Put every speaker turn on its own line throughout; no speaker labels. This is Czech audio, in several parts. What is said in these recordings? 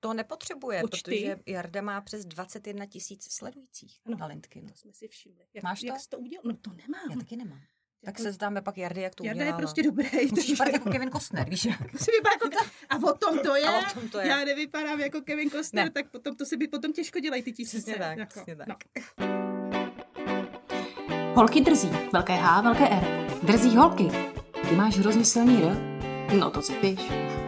To nepotřebuje,
počty.
Protože Jarda má přes 21 000 sledujících na LinkedInu.
To jsme si všimli.
Máš to?
Jak jsi to udělal? No to nemám.
Já taky nemám. Tak se zdáme pak Jardy, jak to udělala.
Jarda je prostě dobrý.
Musíš vypadat jako Kevin Costner, víš jak?
A o tom to je.
A o tom to je.
Já nevypadám jako Kevin Costner, tak potom to si by potom těžko dělají ty tisíce.
Přesně tak, přesně tak.
No.
Holky drzí. Velké H, velké R. Drzí holky. Ty máš hrozně silný R? No to si píš.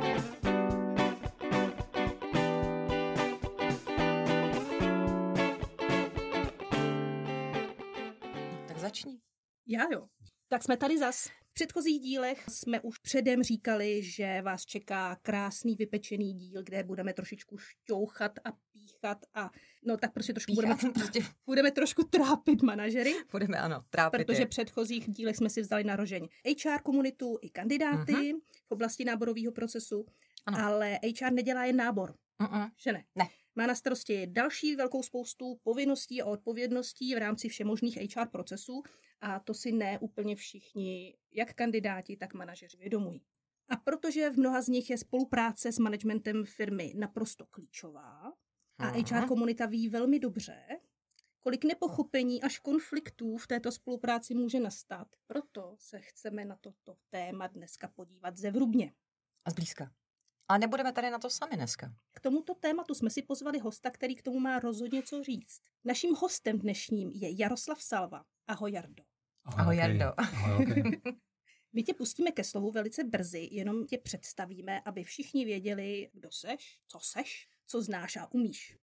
Tak začni.
Já jo. Tak jsme tady zas. V předchozích dílech jsme už předem říkali, že vás čeká krásný vypečený díl, kde budeme trošičku šťouchat a píchat a no tak prostě trošku budeme trošku trápit manažery.
Budeme, ano, trápit.
Protože v předchozích dílech jsme si vzali na rožeň HR komunitu i kandidáty v oblasti náborového procesu, ale HR nedělá jen nábor. Že ne?
Ne.
Má na starosti další velkou spoustu povinností a odpovědností v rámci všemožných HR procesů a to si ne úplně všichni, jak kandidáti, tak manažeři vědomují. A protože v mnoha z nich je spolupráce s managementem firmy naprosto klíčová a HR komunita ví velmi dobře, kolik nepochopení až konfliktů v této spolupráci může nastat, proto se chceme na toto téma dneska podívat zevrubně.
A zblízka. A nebudeme tady na to sami dneska.
K tomuto tématu jsme si pozvali hosta, který k tomu má rozhodně co říct. Naším hostem dnešním je Jaroslav Salva. Ahoj, Jardo.
Ahoj, Jardo.
Ahoj, okay.
My tě pustíme ke slovu velice brzy, jenom tě představíme, aby všichni věděli, kdo seš, co znáš a umíš.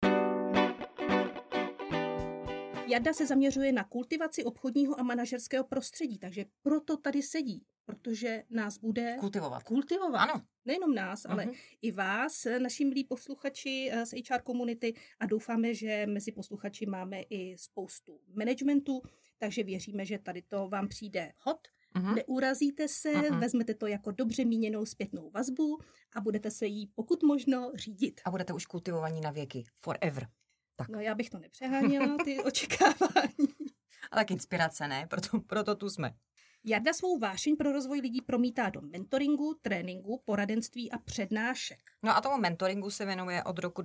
Jarda se zaměřuje na kultivaci obchodního a manažerského prostředí, takže proto tady sedí, protože nás bude kultivovat.
Ano.
Nejenom nás, ale i vás, naši milí posluchači z HR komunity a doufáme, že mezi posluchači máme i spoustu managementu, takže věříme, že tady to vám přijde hot. Neurazíte se, vezmete to jako dobře míněnou zpětnou vazbu a budete se jí pokud možno řídit.
A budete už kultivovaní na věky. Forever. Tak.
No já bych to nepřeháněla, ty očekávání.
A tak inspirace, ne? Proto tu jsme.
Jarda svou vášeň pro rozvoj lidí promítá do mentoringu, tréninku, poradenství a přednášek.
No a tomu mentoringu se věnuje od roku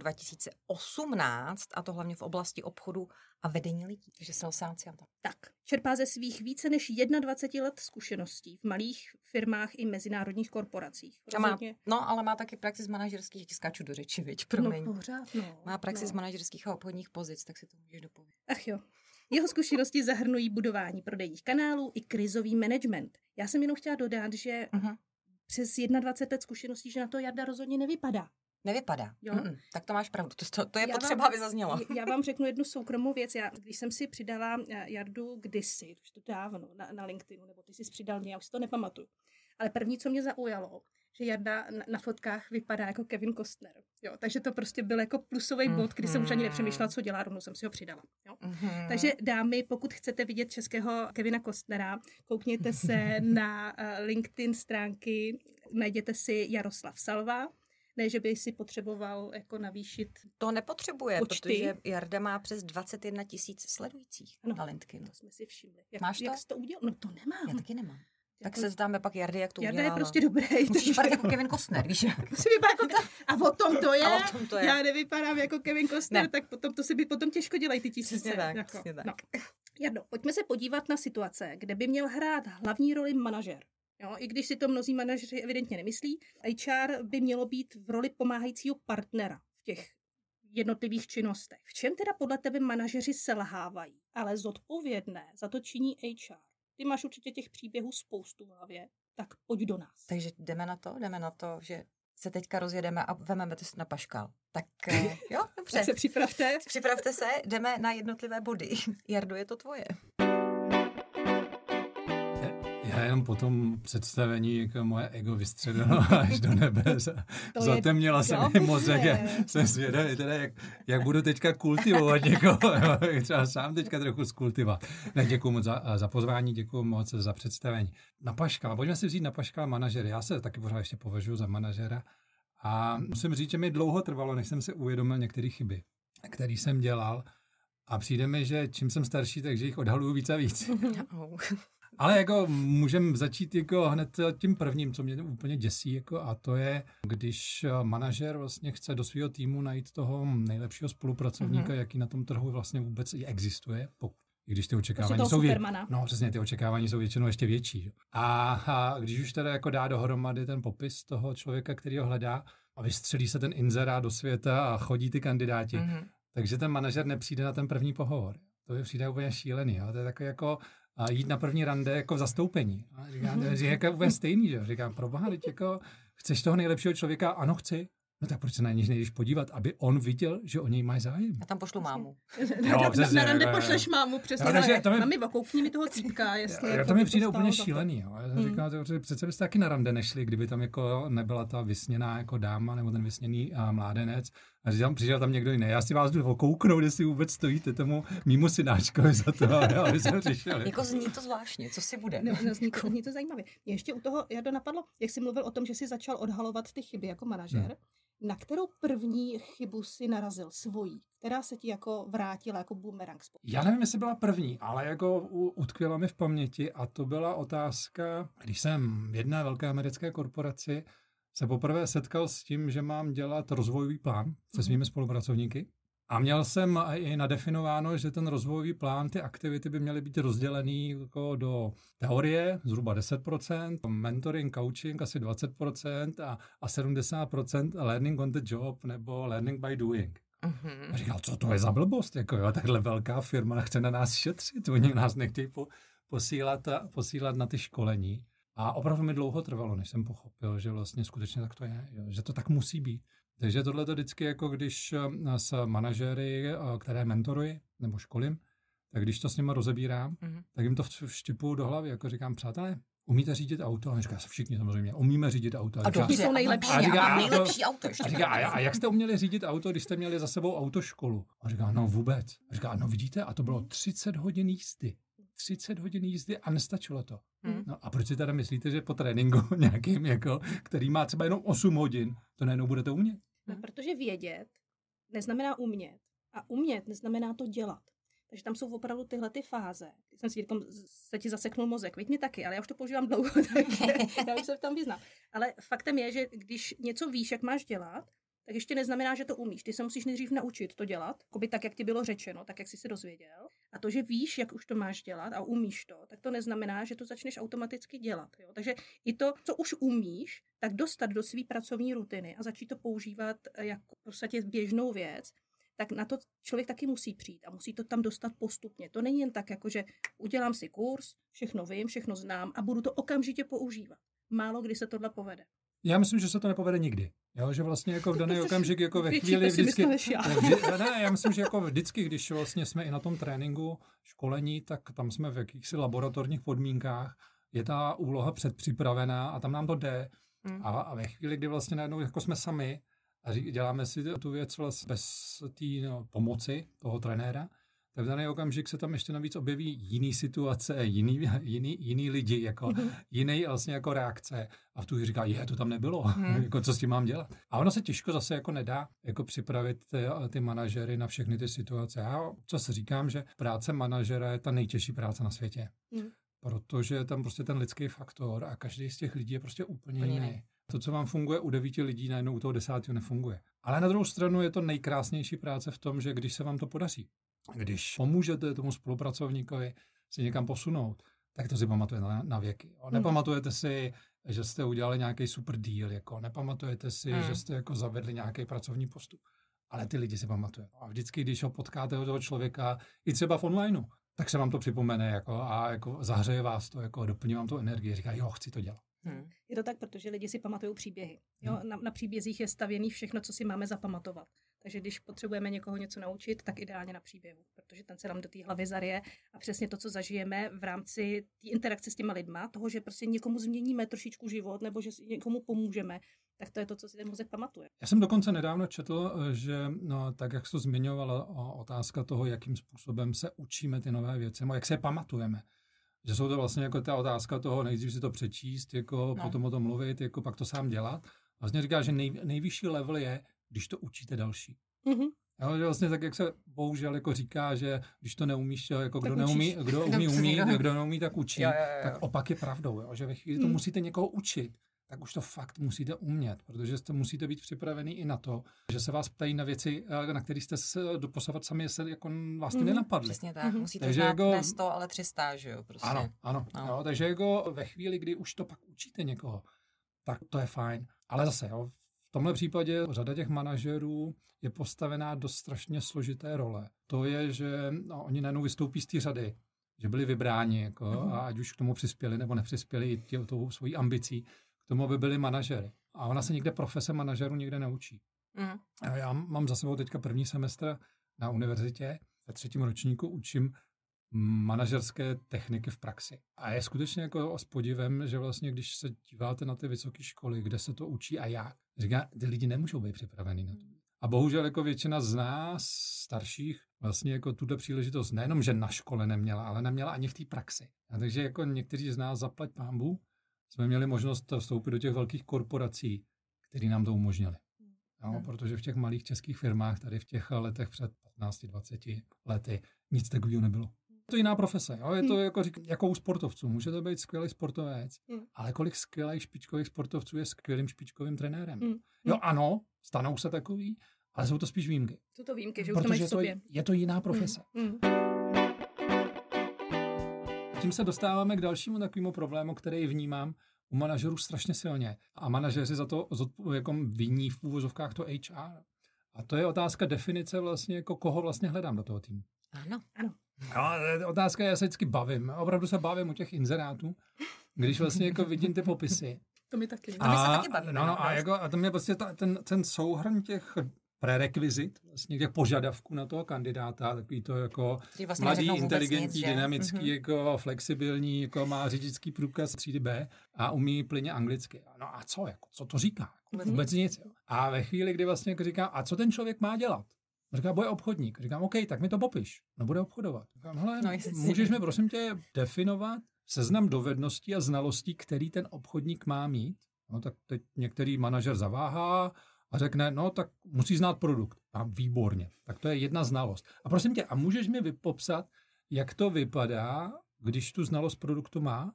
2018 a to hlavně v oblasti obchodu a vedení lidí. Takže jsem sáciata.
Tak, čerpá ze svých více než 21 let zkušeností v malých firmách i mezinárodních korporacích.
Ale má taky praxi z manažerských, skáču do řeči, viď, promiň.
No pořád, no.
Má praxi z manažerských a obchodních pozic, tak si to můžeš dopovědět.
Ach jo. Jeho zkušenosti zahrnují budování prodejních kanálů i krizový management. Já jsem jenom chtěla dodat, že přes 21 let zkušeností, že na to Jarda rozhodně nevypadá.
Nevypadá. Tak to máš pravdu. To je potřeba, aby zaznělo.
Já vám řeknu jednu soukromou věc. Když jsem si přidala Jardu kdysi, už to dávno, na LinkedInu, nebo ty jsi přidal mě, já už si to nepamatuju. Ale první, co mě zaujalo, že Jarda na fotkách vypadá jako Kevin Costner. Jo, takže to prostě byl jako plusový bod, kdy jsem už ani nepřemýšlela, co dělá, rovnou jsem si ho přidala. Jo. Takže dámy, pokud chcete vidět českého Kevina Costnera, koukněte se na LinkedIn stránky, najděte si Jaroslav Salva. Ne, že by si potřeboval jako navýšit.
To nepotřebuje,
počty.
Protože Jarda má přes 21 000 sledujících na LinkedInu.
To jsme si všimli.
Máš to?
Jak jsi to udělal? No to nemám.
Já taky nemám. Tak se zdáme pak Jardy, jak to udělala.
Jarda je prostě dobrý.
Musíš vypadat jako Kevin Costner, víš jak?
A o tom to je.
To je.
Já nevypadám jako Kevin Costner, tak potom to si by potom těžko dělají ty tisíce.
Přesně tak.
No. Jardo, pojďme se podívat na situace, kde by měl hrát hlavní roli manažer. Jo, i když si to mnozí manažeři evidentně nemyslí, HR by mělo být v roli pomáhajícího partnera v těch jednotlivých činnostech. V čem teda podle tebe manažeři selhávají, ale zodpovědné za to činí HR? Ty máš určitě těch příběhů spoustu v hlavě, tak pojď do nás.
Takže jdeme na to, že se teďka rozjedeme a vememe to na paškál. Tak jo, dobře.
Tak se připravte.
Připravte se, jdeme na jednotlivé body. Jardo, je to tvoje.
Já jenom po tom představení jako moje ego vystředilo až do nebe. Zatemnila se mi mozek. Jsem zvědavý, teda jak budu teďka kultivovat někoho. Třeba sám teďka trochu zkultivovat. Děkuju moc za pozvání, děkuju moc za představení. Na paškal, pojďme si vzít na paškal manažery. Já se taky pořád ještě považuji za manažera. A musím říct, že mi dlouho trvalo, než jsem si uvědomil některé chyby, které jsem dělal. A přijde mi, že čím jsem starší, takže jich odhaluju víc a víc. Ale jako můžeme začít jako hned tím prvním, co mě úplně děsí, jako, a to je, když manažer vlastně chce do svého týmu najít toho nejlepšího spolupracovníka, jaký na tom trhu vlastně vůbec i existuje, i když ty očekávání jsou přesně, ty očekávání jsou většinou ještě větší. A když už teda jako dá dohromady ten popis toho člověka, který ho hledá, a vystřelí se ten inzerát do světa a chodí ty kandidáti, takže ten manažer nepřijde na ten první pohovor. To je přijde úplně šílený. Jo? To je takové jako jít na první rande jako v zastoupení. A říkám, to je jako úplně stejný. Že? Říkám, proboha, teď jako chceš toho nejlepšího člověka? Ano, chci. No tak proč se na něj nejdeš podívat, aby on viděl, že o něj máš zájem?
A tam pošlu mámu.
Jo, přesně, na rande pošleš mámu, přesně. Mami, okoukni mi toho cípka, jestli...
To mi přijde úplně šílený. Jo. Já jsem říkal, že přece byste taky na rande nešli, kdyby tam jako nebyla ta vysněná jako dáma nebo ten vysněný mládenec. A přišel tam někdo jiný. Já si vás jdu okouknout, jestli vůbec stojíte tomu mýmu synáčkovi za to, aby jsme řešili.
Jako zní to zvláštně, co si bude?
No, zní to zajímavě. Mě ještě u toho, Jardo, napadlo, jak jsi mluvil o tom, že jsi začal odhalovat ty chyby jako manažer. Na kterou první chybu si narazil svojí, která se ti jako vrátila jako boomerang?
Já nevím, jestli byla první, ale jako utkvěla mi v paměti a to byla otázka, když jsem v jedné velké americké korporaci se poprvé setkal s tím, že mám dělat rozvojový plán se svými spolupracovníky. A měl jsem i nadefinováno, že ten rozvojový plán, ty aktivity by měly být rozdělený jako do teorie, zhruba 10%, mentoring, coaching asi 20% a 70% learning on the job nebo learning by doing. A říkal, co to je za blbost? Jako, jo, takhle velká firma chce na nás šetřit, oni nás nechtějí posílat na ty školení. A opravdu mi dlouho trvalo, než jsem pochopil, že vlastně skutečně tak to je, že to tak musí být. Takže tohle to vždycky, jako když s manažery, které mentoruji nebo školím, tak když to s nimi rozebírám, tak jim to vštipuju do hlavy, jako říkám, přátelé, umíte řídit auto? A říká se všichni samozřejmě, umíme řídit auto.
A to jsou nejlepší. A nejlepší auto.
A jak jste uměli řídit auto, když jste měli za sebou autoškolu? A říká, no vůbec. A říká, no vidíte, a to bylo 30 hodin jízdy. 30 hodin jízdy a nestačilo to. No a proč si teda myslíte, že po tréninku nějakým, jako, který má třeba jenom 8 hodin, to najednou budete umět?
No, protože vědět neznamená umět. A umět neznamená to dělat. Takže tam jsou opravdu tyhle ty fáze. Když jsem si se ti zaseknul mozek, víš, mě taky, ale já už to používám dlouho, takže já už se v tom vyznám. Ale faktem je, že když něco víš, jak máš dělat, tak ještě neznamená, že to umíš. Ty se musíš nejdřív naučit to dělat, jakoby tak, jak ti bylo řečeno, tak, jak jsi se dozvěděl. A to, že víš, jak už to máš dělat a umíš to, tak to neznamená, že to začneš automaticky dělat. Jo? Takže i to, co už umíš, tak dostat do své pracovní rutiny a začít to používat jako v podstatě běžnou věc, tak na to člověk taky musí přijít a musí to tam dostat postupně. To není jen tak, jako že udělám si kurz, všechno vím, všechno znám a budu to okamžitě používat. Málo kdy se tohle povede.
Já myslím, že se to nepovede nikdy. Jo, že vlastně jako v daný okamžik, jako ve chvíli vždycky... Já myslím, že jako vždycky, když vlastně jsme i na tom tréninku, školení, tak tam jsme v jakýchsi laboratorních podmínkách, je ta úloha předpřipravená a tam nám to jde. A ve chvíli, kdy vlastně najednou jako jsme sami a děláme si tu věc vlastně bez té pomoci toho trenéra, tak v daný okamžik se tam ještě navíc objeví jiný situace, jiný lidi, jako jiný vlastně jako reakce. A v tu říká, to tam nebylo, jako co s tím mám dělat. A ono se těžko zase jako nedá jako připravit ty manažery na všechny ty situace. Já čas říkám, že práce manažera je ta nejtěžší práce na světě. Protože je tam prostě ten lidský faktor a každý z těch lidí je prostě úplně jiný. To, co vám funguje u 9 lidí, najednou u toho 10 nefunguje. Ale na druhou stranu je to nejkrásnější práce v tom, že když se vám to podaří, když pomůžete tomu spolupracovníkovi si někam posunout, tak to si pamatuje na věky. Nepamatujete si, že jste udělali nějaký super deal, jako nepamatujete si, že jste jako zavedli nějaký pracovní postup. Ale ty lidi si pamatuje. A vždycky, když ho potkáte toho člověka, i třeba v onlineu, tak se vám to připomene jako, a jako zahřeje vás to, jako doplní vám tu energii, říká, chci to dělat.
Je to tak, protože lidi si pamatují příběhy. Jo? Na příbězích je stavěný všechno, co si máme zapamatovat. Takže když potřebujeme někoho něco naučit, tak ideálně na příběhu, protože ten se nám do té hlavy zaryje a přesně to, co zažijeme v rámci té interakce s těma lidma, toho, že prostě někomu změníme trošičku život nebo že někomu pomůžeme, tak to je to, co si ten mozek pamatuje.
Já jsem dokonce nedávno četl, že tak, jak jsi to zmiňovala, otázka toho, jakým způsobem se učíme ty nové věci, jak se je pamatujeme. Že jsou to vlastně jako ta otázka toho, nejdřív si to přečíst, jako potom o tom mluvit, jako pak to sám dělat. Vlastně říká, že nejvyšší level je, když to učíte další. Jo, že vlastně tak, jak se bohužel jako říká, že když to neumíš, jako kdo neumí, tak učí, tak opak je pravdou, jo, že ve chvíli to musíte někoho učit, tak už to fakt musíte umět, protože musíte být připravený i na to, že se vás ptají na věci, na které jste se doposavat sami jako vás ty nenapadly.
Přesně tak, musíte znát jako, ne 100, ale 300, že jo? Prostě.
Ano. Jo, takže jako ve chvíli, kdy už to pak učíte někoho, tak to je fajn. Ale zase, jo, v tomhle případě řada těch manažerů je postavená do strašně složité role. To je, že oni najednou vystoupí z té řady, že byli vybráni, jako, a ať už k tomu přispěli nebo nepřispěli tou svojí ambicí, k tomu, aby byli manažery. A ona se někde profese manažerů někde naučí. Já mám za sebou teďka první semestr na univerzitě, ve 3. ročníku učím manažerské techniky v praxi. A je skutečně jako s podivem, že vlastně, když se díváte na ty vysoké školy, kde se to učí a jak, říká, ty lidi nemůžou být připravený na to. A bohužel jako většina z nás, starších, vlastně jako tuto příležitost nejenom, že na škole neměla, ale neměla ani v té praxi. A takže jako někteří z nás, zaplať pánbůh, jsme měli možnost vstoupit do těch velkých korporací, které nám to umožnili. No, protože v těch malých českých firmách tady v těch letech před 15-20 lety nic takového nebylo. Je to jiná profese. Jo? Je to jako u sportovců. Můžete být skvělý sportovec, ale kolik skvělých špičkových sportovců je skvělým špičkovým trenérem. Jo, ano, stanou se takový, ale jsou to spíš výjimky.
Jsou to výjimky, že už to máš v sobě.
Je to jiná profese. Tím se dostáváme k dalšímu takovému problému, který vnímám u manažerů strašně silně. A manažeři za to jako viní v úvozovkách to HR. A to je otázka definice vlastně, jako koho vlastně hledám do toho týmu.
Ano.
No, otázka je, já se vždycky bavím. Opravdu se bavím u těch inzerátů, když vlastně jako vidím ty popisy.
To mi taky.
A my se taky bavíme.
A to mě prostě ten souhrn těch prerekvizit, vlastně těch požadavků na toho kandidáta, takový to jako vlastně mladý, inteligentní, dynamický, jako flexibilní, jako má řidičský průkaz třídy B a umí plynně anglicky. No a co? Jako, co to říká? Vůbec nic. Jo. A ve chvíli, kdy vlastně jako říká, a co ten člověk má dělat? Říká, bude obchodník. Říkám, OK, tak mi to popiš. No bude obchodovat. Říkám, hele, můžeš mi prosím tě definovat seznam dovedností a znalostí, který ten obchodník má mít? No tak teď některý manažer zaváhá a řekne, no tak musí znát produkt. A výborně. Tak to je jedna znalost. A prosím tě, a můžeš mi popsat, jak to vypadá, když tu znalost produktu má?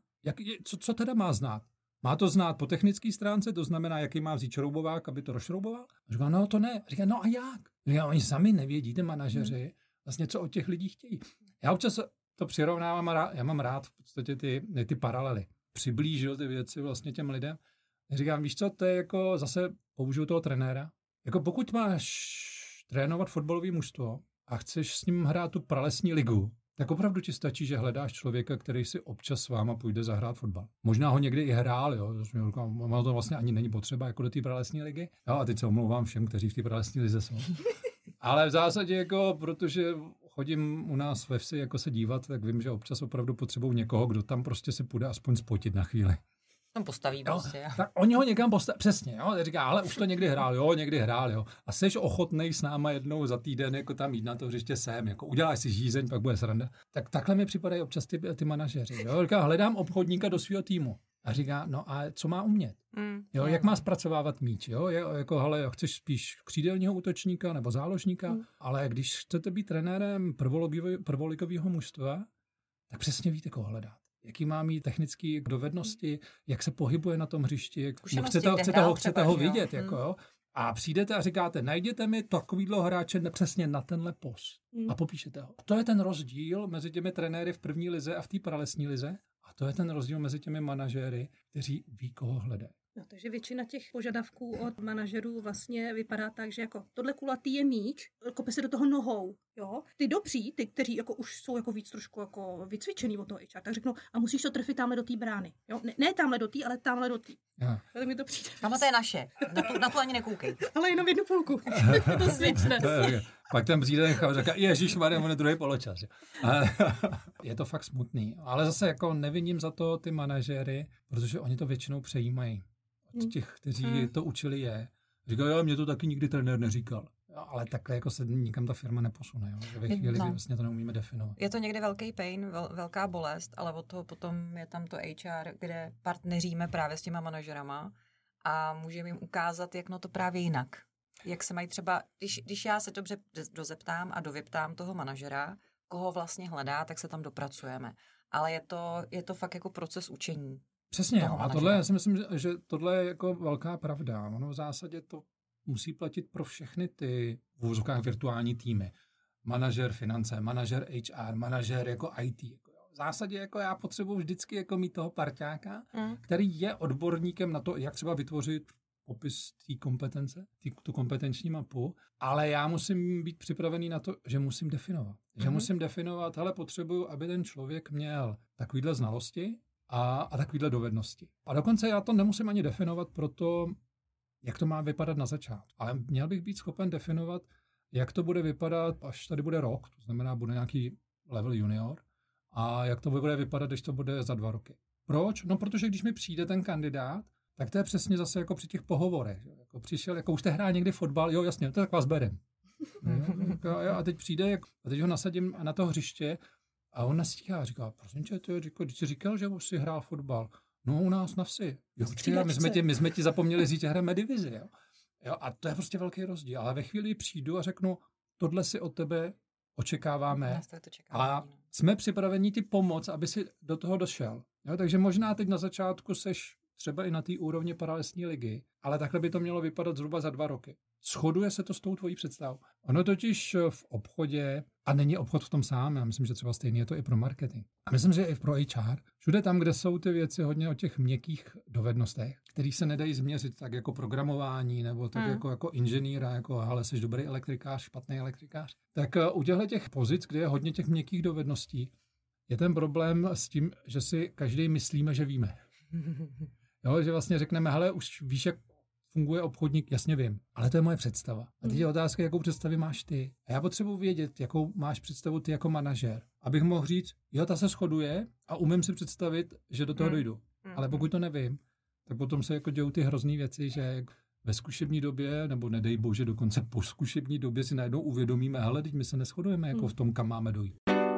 Co teda má znát? Má to znát po technické stránce, to znamená, jaký má vzít šroubovák, aby to rozšrouboval? Říká, no to ne. Říká, no a jak? Říká, oni sami nevědí, ty manažeři, vlastně co od těch lidí chtějí. Já občas to přirovnávám, já mám rád v podstatě ty paralely. Přiblížil ty věci vlastně těm lidem. Říkám, víš co, to je jako zase použiju toho trenéra. Jako pokud máš trénovat fotbalový mužstvo a chceš s ním hrát tu pralesní ligu, tak opravdu ti stačí, že hledáš člověka, který si občas s váma půjde zahrát fotbal. Možná ho někdy i hrál, jo, ono to vlastně ani není potřeba jako do té pralesní ligy. Jo, a teď se omlouvám všem, kteří v té pralesní lize jsou. Ale v zásadě, jako, protože chodím u nás ve vsi jako se dívat, tak vím, že občas opravdu potřebují někoho, kdo tam prostě si půjde aspoň spotit na chvíli.
Tam postaví prostě.
Tak oni ho někam postaví, přesně, jo, říká, ale už to někdy hrál, jo. A seš ochotnej s náma jednou za týden jako tam jít na to hřiště sem, jako uděláš si žízeň, pak bude sranda. Tak takhle mi připadají občas ty manažeři, jo. Říká, hledám obchodníka do svého týmu. A říká, no a co má umět? Jo, jak má zpracovávat míč, jo? Jako, hele, chceš spíš křídelního útočníka nebo záložníka, ale když chcete být trenérem prvoligového mužstva, tak přesně víte, koho hledat. Jaký má mít technické dovednosti, jak se pohybuje na tom hřišti, chcete ho vidět, jako, jo? A přijdete a říkáte, najděte mi takovýhle hráče přesně na tenhle post a popíšete ho. To je ten rozdíl mezi těmi trenéry v první lize a v té pralesní lize a to je ten rozdíl mezi těmi manažéry, kteří ví, koho hledají.
No, takže většina těch požadavků od manažerů vlastně vypadá tak, že jako tohle kulatý je míč, kope se do toho nohou, jo. Ty dobří, ty, kteří jako už jsou jako víc trošku jako vycvičený od toho HR, tak řeknou, a musíš to trefit tamhle do té brány, jo. Ne tamhle do té, ale tamhle do té. Tak mi to přijde.
Tamhle to je naše, na to ani nekoukej.
Ale jenom jednu půlku. To svědčne.
Pak tam přijde a říká, ježišmarja, on je druhý poločas. Je to fakt smutný, ale zase jako neviním za to ty manažéry, protože oni to většinou přejímají. Od těch, kteří to učili je. Říkají, jo, mě to taky nikdy trenér neříkal. Ale takhle jako se nikam ta firma neposune. Jo? Ve chvíli, kdy vlastně to neumíme definovat.
Je to někdy velký pain, velká bolest, ale od toho potom je tam to HR, kde partneříme právě s těma manažerama a můžeme jim ukázat, jak no to právě jinak. Jak se mají třeba, když já se dobře dozeptám a dovyptám toho manažera, koho vlastně hledá, tak se tam dopracujeme. Ale je to fakt jako proces učení.
Přesně, a tohle, já si myslím, že tohle je jako velká pravda. Ono v zásadě to musí platit pro všechny ty v uvozovkách virtuální týmy. Manažer finance, manažer HR, manažer jako IT. V zásadě jako já potřebuji vždycky jako mít toho parťáka, který je odborníkem na to, jak třeba vytvořit popis té kompetence, tu kompetenční mapu, ale já musím být připravený na to, že musím definovat. Že musím definovat, hele, potřebuju, aby ten člověk měl takovýhle znalosti a takovýhle dovednosti. A dokonce já to nemusím ani definovat pro to, jak to má vypadat na začátku. Ale měl bych být schopen definovat, jak to bude vypadat, až tady bude rok, to znamená, bude nějaký level junior, a jak to bude vypadat, když to bude za 2 roky. Proč? No, protože když mi přijde ten kandidát, tak to je přesně zase jako při těch pohovorech. Jako přišel, jako už jste hrál někdy fotbal, jo, jasně, tak vás berem. A teď přijde, a teď ho nasadím na to hřiště a on nestíhá. Říká, prosím tě, když jsi říkal, že už jsi hrál fotbal. No, u nás na vsi. Jo, my jsme ti zapomněli říct, že hrajeme divizi. Jo, a to je prostě velký rozdíl. Ale ve chvíli přijdu a řeknu, tohle si od tebe očekáváme a jsme připraveni ti pomoct, aby si do toho došel. Jo, takže možná teď na začátku seš třeba i na té úrovni paralelní ligy, ale takhle by to mělo vypadat zhruba za 2 roky. Shoduje se to s tou tvojí představou. Ono totiž v obchodě, a není obchod v tom sám, já myslím, že třeba stejně je to i pro marketing. A myslím, že i pro HR. Všude tam, kde jsou ty věci hodně o těch měkkých dovednostech, které se nedají změřit tak jako programování nebo tak jako inženýra, jako ale jsi dobrý elektrikář, špatný elektrikář. Tak u těch pozic, kde je hodně těch měkkých dovedností, je ten problém s tím, že si každý myslíme, že víme. Jo, že vlastně řekneme, hele, už víš, jak funguje obchodník, jasně vím, ale to je moje představa. A teď je otázka, jakou představu máš ty. A já potřebuji vědět, jakou máš představu ty jako manažer, abych mohl říct, jo, ta se shoduje a umím si představit, že do toho dojdu. Ale pokud to nevím, tak potom se jako dějou ty hrozný věci, že ve zkušební době, nebo nedej bože, dokonce po zkušební době si najednou uvědomíme, hele, teď my se neshodujeme jako v tom, kam máme dojít.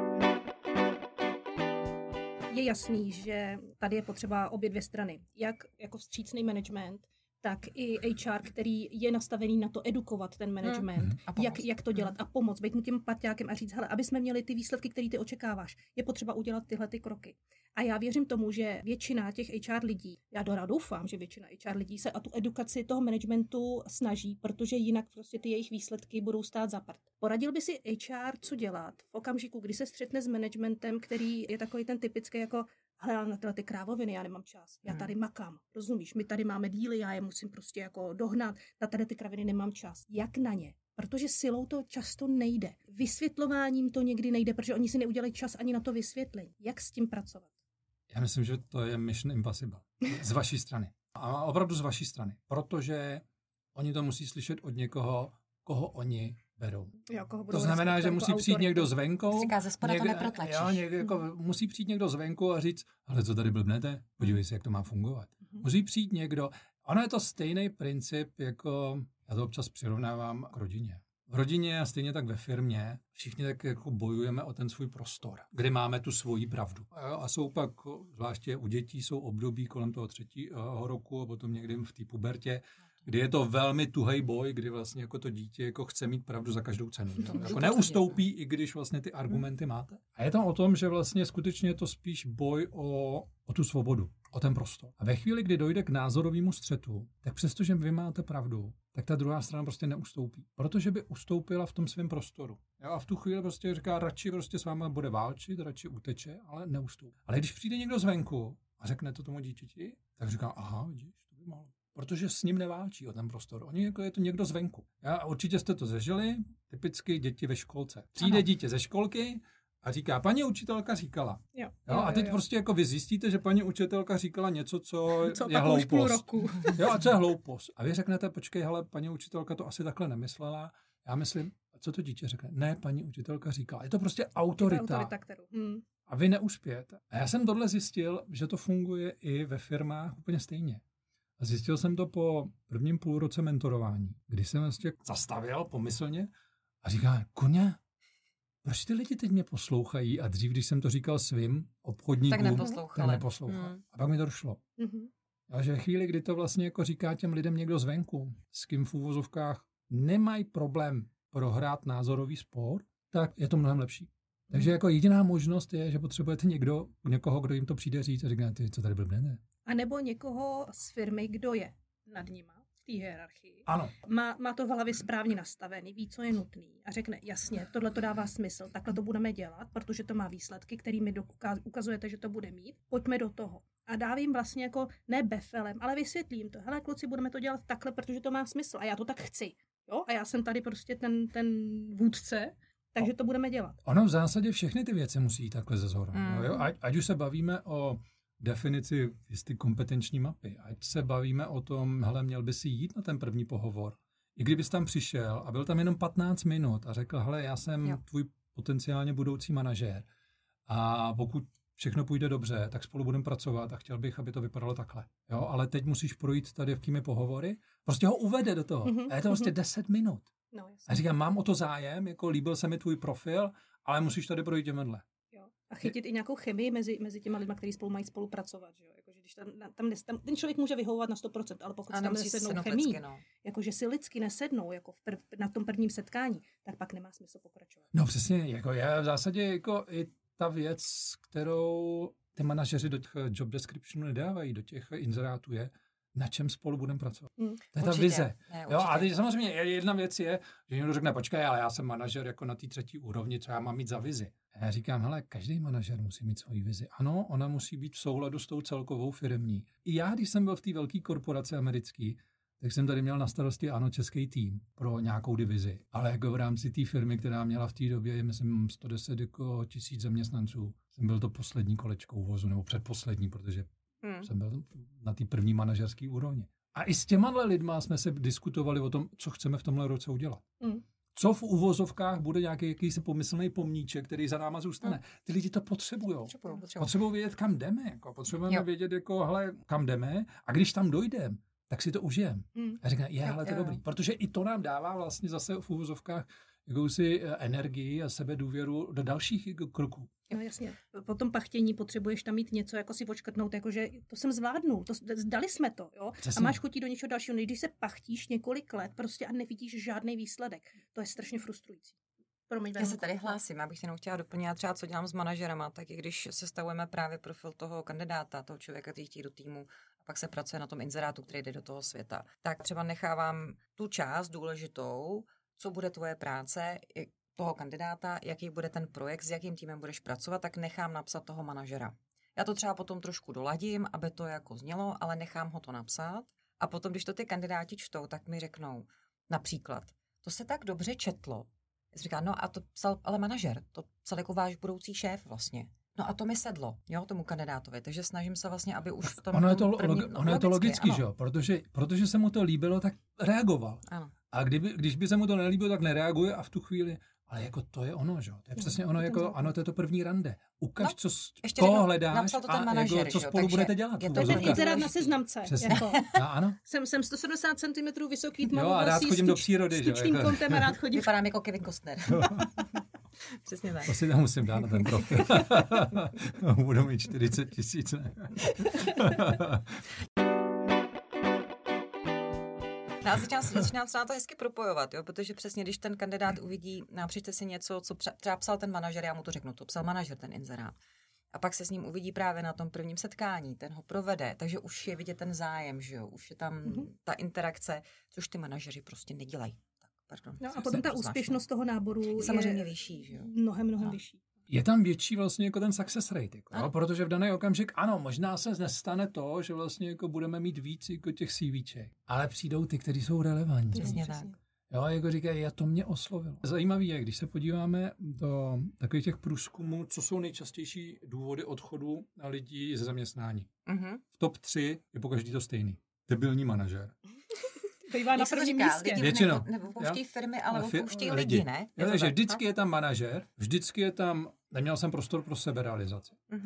Je jasný, že tady je potřeba obě dvě strany. Jak jako vstřícný management, tak i HR, který je nastavený na to edukovat ten management, jak to dělat a pomoct, být mu tím parťákem a říct, hele, aby jsme měli ty výsledky, které ty očekáváš, je potřeba udělat tyhle ty kroky. A já věřím tomu, že většina těch HR lidí, já doufám, že většina HR lidí se a tu edukaci toho managementu snaží, protože jinak prostě ty jejich výsledky budou stát za prd. Poradil by si HR, co dělat v okamžiku, kdy se střetne s managementem, který je takový ten typický jako hele, na tyhle ty krávoviny, já nemám čas, já tady makám, rozumíš, my tady máme díly, já je musím prostě jako dohnat, na tady ty kraviny nemám čas. Jak na ně? Protože silou to často nejde. Vysvětlováním to někdy nejde, protože oni si neudělají čas ani na to vysvětlení. Jak s tím pracovat?
Já myslím, že to je mission impossible. Z vaší strany. A opravdu z vaší strany. Protože oni to musí slyšet od někoho, koho oni berou.
Jo,
to znamená, že musí přijít někdo zvenku.
Říká, ze spoda to neprotlačíš.
Jo, musí přijít někdo zvenku a říct, ale co tady blbnete? Podívej se, jak to má fungovat. Musí přijít někdo. Ono je to stejný princip, jako já to občas přirovnávám k rodině. V rodině a stejně tak ve firmě všichni tak jako bojujeme o ten svůj prostor, kde máme tu svoji pravdu. A jsou pak, zvláště u dětí, jsou období kolem toho 3. roku a potom někdy v té pubertě, kdy je to velmi tuhej boj, kdy vlastně jako to dítě jako chce mít pravdu za každou cenu. Jako neustoupí, i když vlastně ty argumenty máte. A je to o tom, že vlastně skutečně je to spíš boj o tu svobodu, o ten prostor. A ve chvíli, kdy dojde k názorovému střetu, tak přestože vy máte pravdu, tak ta druhá strana prostě neustoupí. Protože by ustoupila v tom svém prostoru. A v tu chvíli prostě říká, radši prostě s váma bude válčit, radši uteče, ale neustoupí. Ale když přijde někdo zvenku a řekne to tomu dítěti, tak říká, aha, vidíš, to by mohlo. Protože s ním neválčí o ten prostor. Oni jako je to někdo zvenku. A určitě jste to zažili, typicky děti ve školce. Přijde dítě ze školky a říká, paní učitelka říkala. Jo, a teď prostě jako vy zjistíte, že paní učitelka říkala něco, co je hloupost. Jo, a co je hloupost. A vy řeknete, počkej, hele, paní učitelka to asi takhle nemyslela. Já myslím, co to dítě řekne? Ne, paní učitelka říkala. Je to prostě autorita. A vy neuspějete. A já jsem tohle zjistil, že to funguje i ve firmách úplně stejně. A zjistil jsem to po prvním půlroce mentorování, kdy jsem vlastně zastavil pomyslně a říká, Kuně, proč ty lidi teď mě poslouchají? A dřív, když jsem to říkal svým obchodníkům, tak neposlouchali. A pak mi to došlo. A že ve chvíli, kdy to vlastně jako říká těm lidem někdo zvenku, s kým v úvozovkách nemají problém prohrát názorový spor, tak je to mnohem lepší. Takže jako jediná možnost je, že potřebujete někoho, kdo jim to přijde říct a říká, ty, co tady blbne.
A nebo někoho z firmy, kdo je nad nima v té hierarchii.
Ano.
Má to v hlavě správně nastavený, ví, co je nutný a řekne, jasně, tohle to dává smysl, takhle to budeme dělat, protože to má výsledky, kterými ukazujete, že to bude mít, pojďme do toho. A dávím vlastně jako ne befelem, ale vysvětlím to. Hele, kluci, budeme to dělat takhle, protože to má smysl a já to tak chci. Jo? A já jsem tady prostě ten vůdce, takže to budeme dělat.
Ono v zásadě všechny ty věci musí jít takhle ze zhora. Jo? Ať už se bavíme o definici jistý kompetenční mapy, ať se bavíme o tom, hele, měl by si jít na ten první pohovor. I kdybys tam přišel a byl tam jenom 15 minut a řekl, hele, já jsem tvůj potenciálně budoucí manažér a pokud všechno půjde dobře, tak spolu budeme pracovat a chtěl bych, aby to vypadalo takhle. Jo? Ale teď musíš projít tady jakými pohovory. Prostě ho uvede do toho. A je to prostě 10 minut.
No,
a říkám, mám o to zájem, jako líbil se mi tvůj profil, ale musíš tady projít těmhle.
A chytit i nějakou chemii mezi těma lidma, kteří spolu mají spolupracovat. Že jo? Jakože když tam ten člověk může vyhovovat na 100%, ale pokud tam nesednou chemii, jakože si lidsky nesednou jako na tom prvním setkání, tak pak nemá smysl pokračovat.
No přesně, jako já v zásadě jako i ta věc, kterou ty manažeři do těch job descriptionů nedávají, do těch inzerátů je, na čem spolu budeme pracovat. To je ta vize. Jo, a teď samozřejmě jedna věc je, že někdo řekne, počkej, ale já jsem manažer jako na té 3. úrovni, co já mám mít za vizi. A já říkám, hele, každý manažer musí mít svoji vizi. Ano, ona musí být v souladu s tou celkovou firmní. I já, když jsem byl v té velké korporaci americký, tak jsem tady měl na starosti, ano, český tým pro nějakou divizi. Ale jako v rámci té firmy, která měla v té době, myslím, 110 jako 1000 zaměstnanců, jsem byl to poslední kolečko uvozu, nebo předposlední, protože jsem byl na té první manažerské úrovni. A i s těma lidma jsme se diskutovali o tom, co chceme v tomhle roce udělat. Co v uvozovkách bude nějaký jakýsi pomyslný pomníček, který za náma zůstane. Ty lidi to potřebujou. Potřebují vědět, kam jdeme. Jako. Potřebujeme vědět, jako, hele, kam jdeme. A když tam dojdeme, tak si to užijeme. A říkáme, hele, to je dobrý. Protože i to nám dává vlastně zase v uvozovkách jakousi energii a sebedůvěru do dalších kroků.
No jasně. Po tom pachtění potřebuješ tam mít něco, jako si počkrtnout, jakože to jsem zvládnul, zdali jsme to, jo? Přesně. A máš chutí do něčeho dalšího. Když se pachtíš několik let prostě a nevidíš žádný výsledek, to je strašně frustrující.
Já se tady hlásím, já bych jenom chtěla doplnit, třeba co dělám s manažerama, tak i když sestavujeme právě profil toho kandidáta, toho člověka, který chtějí do týmu, a pak se pracuje na tom inzerátu, který jde do toho světa, tak třeba nechávám tu část důležitou, co bude tvoje práce, toho kandidáta, jaký bude ten projekt, s jakým týmem budeš pracovat, tak nechám napsat toho manažera. Já to třeba potom trošku doladím, aby to jako znělo, ale nechám ho to napsat. A potom, když to ty kandidáti čtou, tak mi řeknou, například, to se tak dobře četlo. Já si říkám, no a to psal ale manažer, to psal jako váš budoucí šéf vlastně. No a to mi sedlo, jo, tomu kandidátovi, takže snažím se vlastně, aby už v tom...
Ono je to logicky, že jo, protože se mu to líbilo, tak reagoval.
Ano.
A když by se mu to nelíbilo, tak nereaguje a v tu chvíli, ale jako to je ono, že jo, to je přesně ono, jako ano, to je to první rande. Ukaž, koho hledáš a jako, co spolu budete dělat.
Je to ten inzerát na seznamce.
Jako. Ano.
Jsem 170 cm vysoký,
tmavovlasý, s
tučným kontem a rád chodím.
Vypadám jako Kevin Costner. Přesně tak.
To si tam musím dát na ten profil. Budu mít 40 000.
Začínám se na to hezky propojovat, jo? Protože přesně, když ten kandidát uvidí, přijďte si něco, co třeba psal ten manažer, já mu to řeknu, to psal manažer, ten inzerát. A pak se s ním uvidí právě na tom prvním setkání, ten ho provede, takže už je vidět ten zájem, že jo? Už je tam ta interakce, což ty manažeři prostě nedělají. Tak, pardon.
No a potom ta úspěšnost toho náboru
je samozřejmě vyšší, že jo?
Mnohem vyšší.
Je tam větší vlastně jako ten success rate, jako, jo? Protože v daný okamžik, ano, možná se nestane to, že vlastně jako budeme mít víc jako těch CVček, ale přijdou ty, kteří jsou relevantní.
Přesně tak.
Jo, jako říkají, to mě oslovilo. Zajímavý je, když se podíváme do takových těch průzkumů, co jsou nejčastější důvody odchodu lidí ze zaměstnání. V top 3 je pokaždý to stejný. Debilní manažér.
Bývá na prvním místě.
Většinou.
Nepouští firmy, ale opouští lidi, ne?
Takže vždycky je tam manažér, vždycky je tam, neměl jsem prostor pro seberealizaci.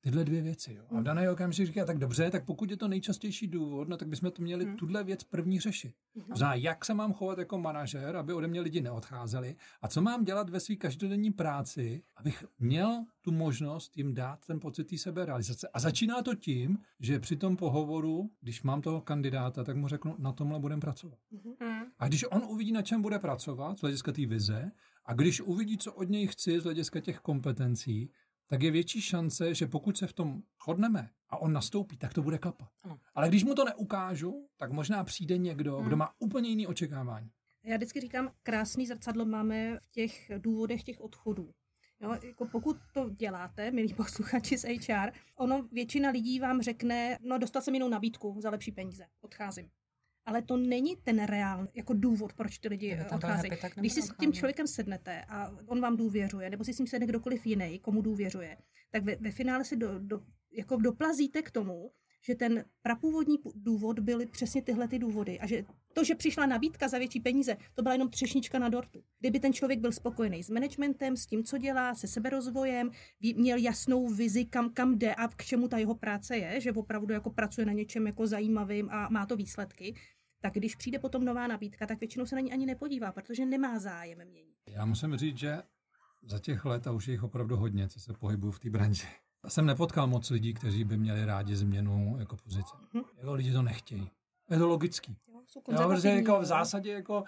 tyhle dvě věci. Jo. A v dané okamžik říká, tak dobře, tak pokud je to nejčastější důvod, no tak bychom to měli tuhle věc první řešit. Zná, jak se mám chovat jako manažer, aby ode mě lidi neodcházeli a co mám dělat ve své každodenní práci, abych měl tu možnost jim dát ten pocit té seberealizace. A začíná to tím, že při tom pohovoru, když mám toho kandidáta, tak mu řeknu, na tomhle budeme pracovat. A když on uvidí, na čem bude pracovat z hlediska té vize, a když uvidí, co od něj chci z hlediska těch kompetencí, tak je větší šance, že pokud se v tom shodneme a on nastoupí, tak to bude klapat. Ale když mu to neukážu, tak možná přijde někdo, kdo má úplně jiný očekávání.
Já vždycky říkám, krásný zrcadlo máme v těch důvodech těch odchodů. Jo, jako pokud to děláte, milí posluchači z HR, většina lidí vám řekne, no dostal jsem jinou nabídku za lepší peníze, odcházím. Ale to není ten reálný jako důvod, proč ty lidi odcházejí. Když si s tím člověkem sednete a on vám důvěřuje, nebo si s ním sedne kdokoliv jiný, komu důvěřuje, tak ve finále se jako doplazíte k tomu, že ten prapůvodní důvod byly přesně tyhle ty důvody. A že to, že přišla nabídka za větší peníze, to byla jenom třešnička na dortu. Kdyby ten člověk byl spokojený s managementem, s tím, co dělá, se seberozvojem, měl jasnou vizi, kam jde a k čemu ta jeho práce je, že opravdu jako pracuje na něčem jako zajímavým a má to výsledky, tak když přijde potom nová nabídka, tak většinou se na ní ani nepodívá, protože nemá zájem měnit.
Já musím říct, že za těch let, a už je jich opravdu hodně, co se pohybují v té branži, jsem nepotkal moc lidí, kteří by měli rádi změnu jako pozice. Jako lidi to nechtějí. Je to logický. Protože jako v zásadě jako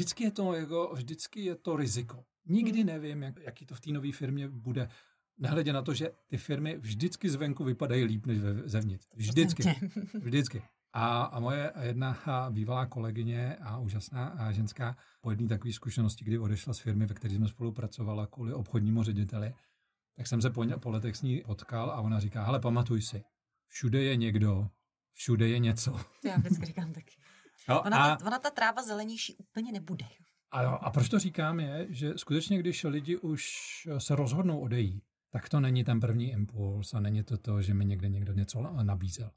vždycky je to riziko. Nikdy nevím, jaký to v té nové firmě bude. Nehledě na to, že ty firmy vždycky zvenku vypadají líp než zevnitř. Vždycky. A moje jedna bývalá kolegyně a úžasná ženská po jedné takové zkušenosti, kdy odešla z firmy, ve které jsme spolupracovala kvůli obchodnímu řediteli, tak jsem se po letech s ní potkal a ona říká, hele, pamatuj si, všude je někdo, všude je něco.
Já vždycky říkám taky.
Jo,
ona ta tráva zelenější úplně nebude.
A proč to říkám je, že skutečně, když lidi už se rozhodnou odejít, tak to není ten první impuls a není to, že mi někde někdo něco nabízel.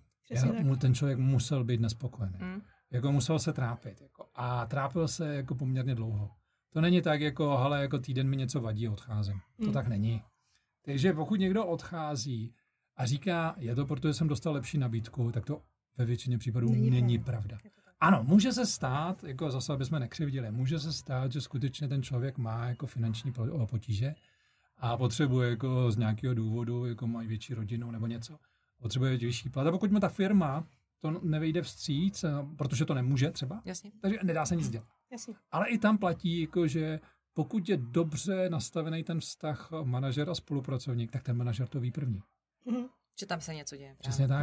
Ten člověk musel být nespokojený. Jako musel se trápit. A trápil se jako poměrně dlouho. To není tak, jako týden mi něco vadí a odcházím. To tak není. Takže pokud někdo odchází a říká, je to protože jsem dostal lepší nabídku, tak to ve většině případů není pravda. Ano, může se stát, jako zase, aby jsme nekřivdili, může se stát, že skutečně ten člověk má jako finanční potíže a potřebuje jako z nějakého důvodu, jako mají větší rodinu nebo něco, potřebuje vyšší plat. A pokud mu ta firma to nevejde vstříc, protože to nemůže třeba, takže nedá se nic dělat.
Jasně.
Ale i tam platí, jako, že pokud je dobře nastavený ten vztah manažer a spolupracovník, tak ten manažer to ví první.
Že tam se něco děje.
Přesně tak.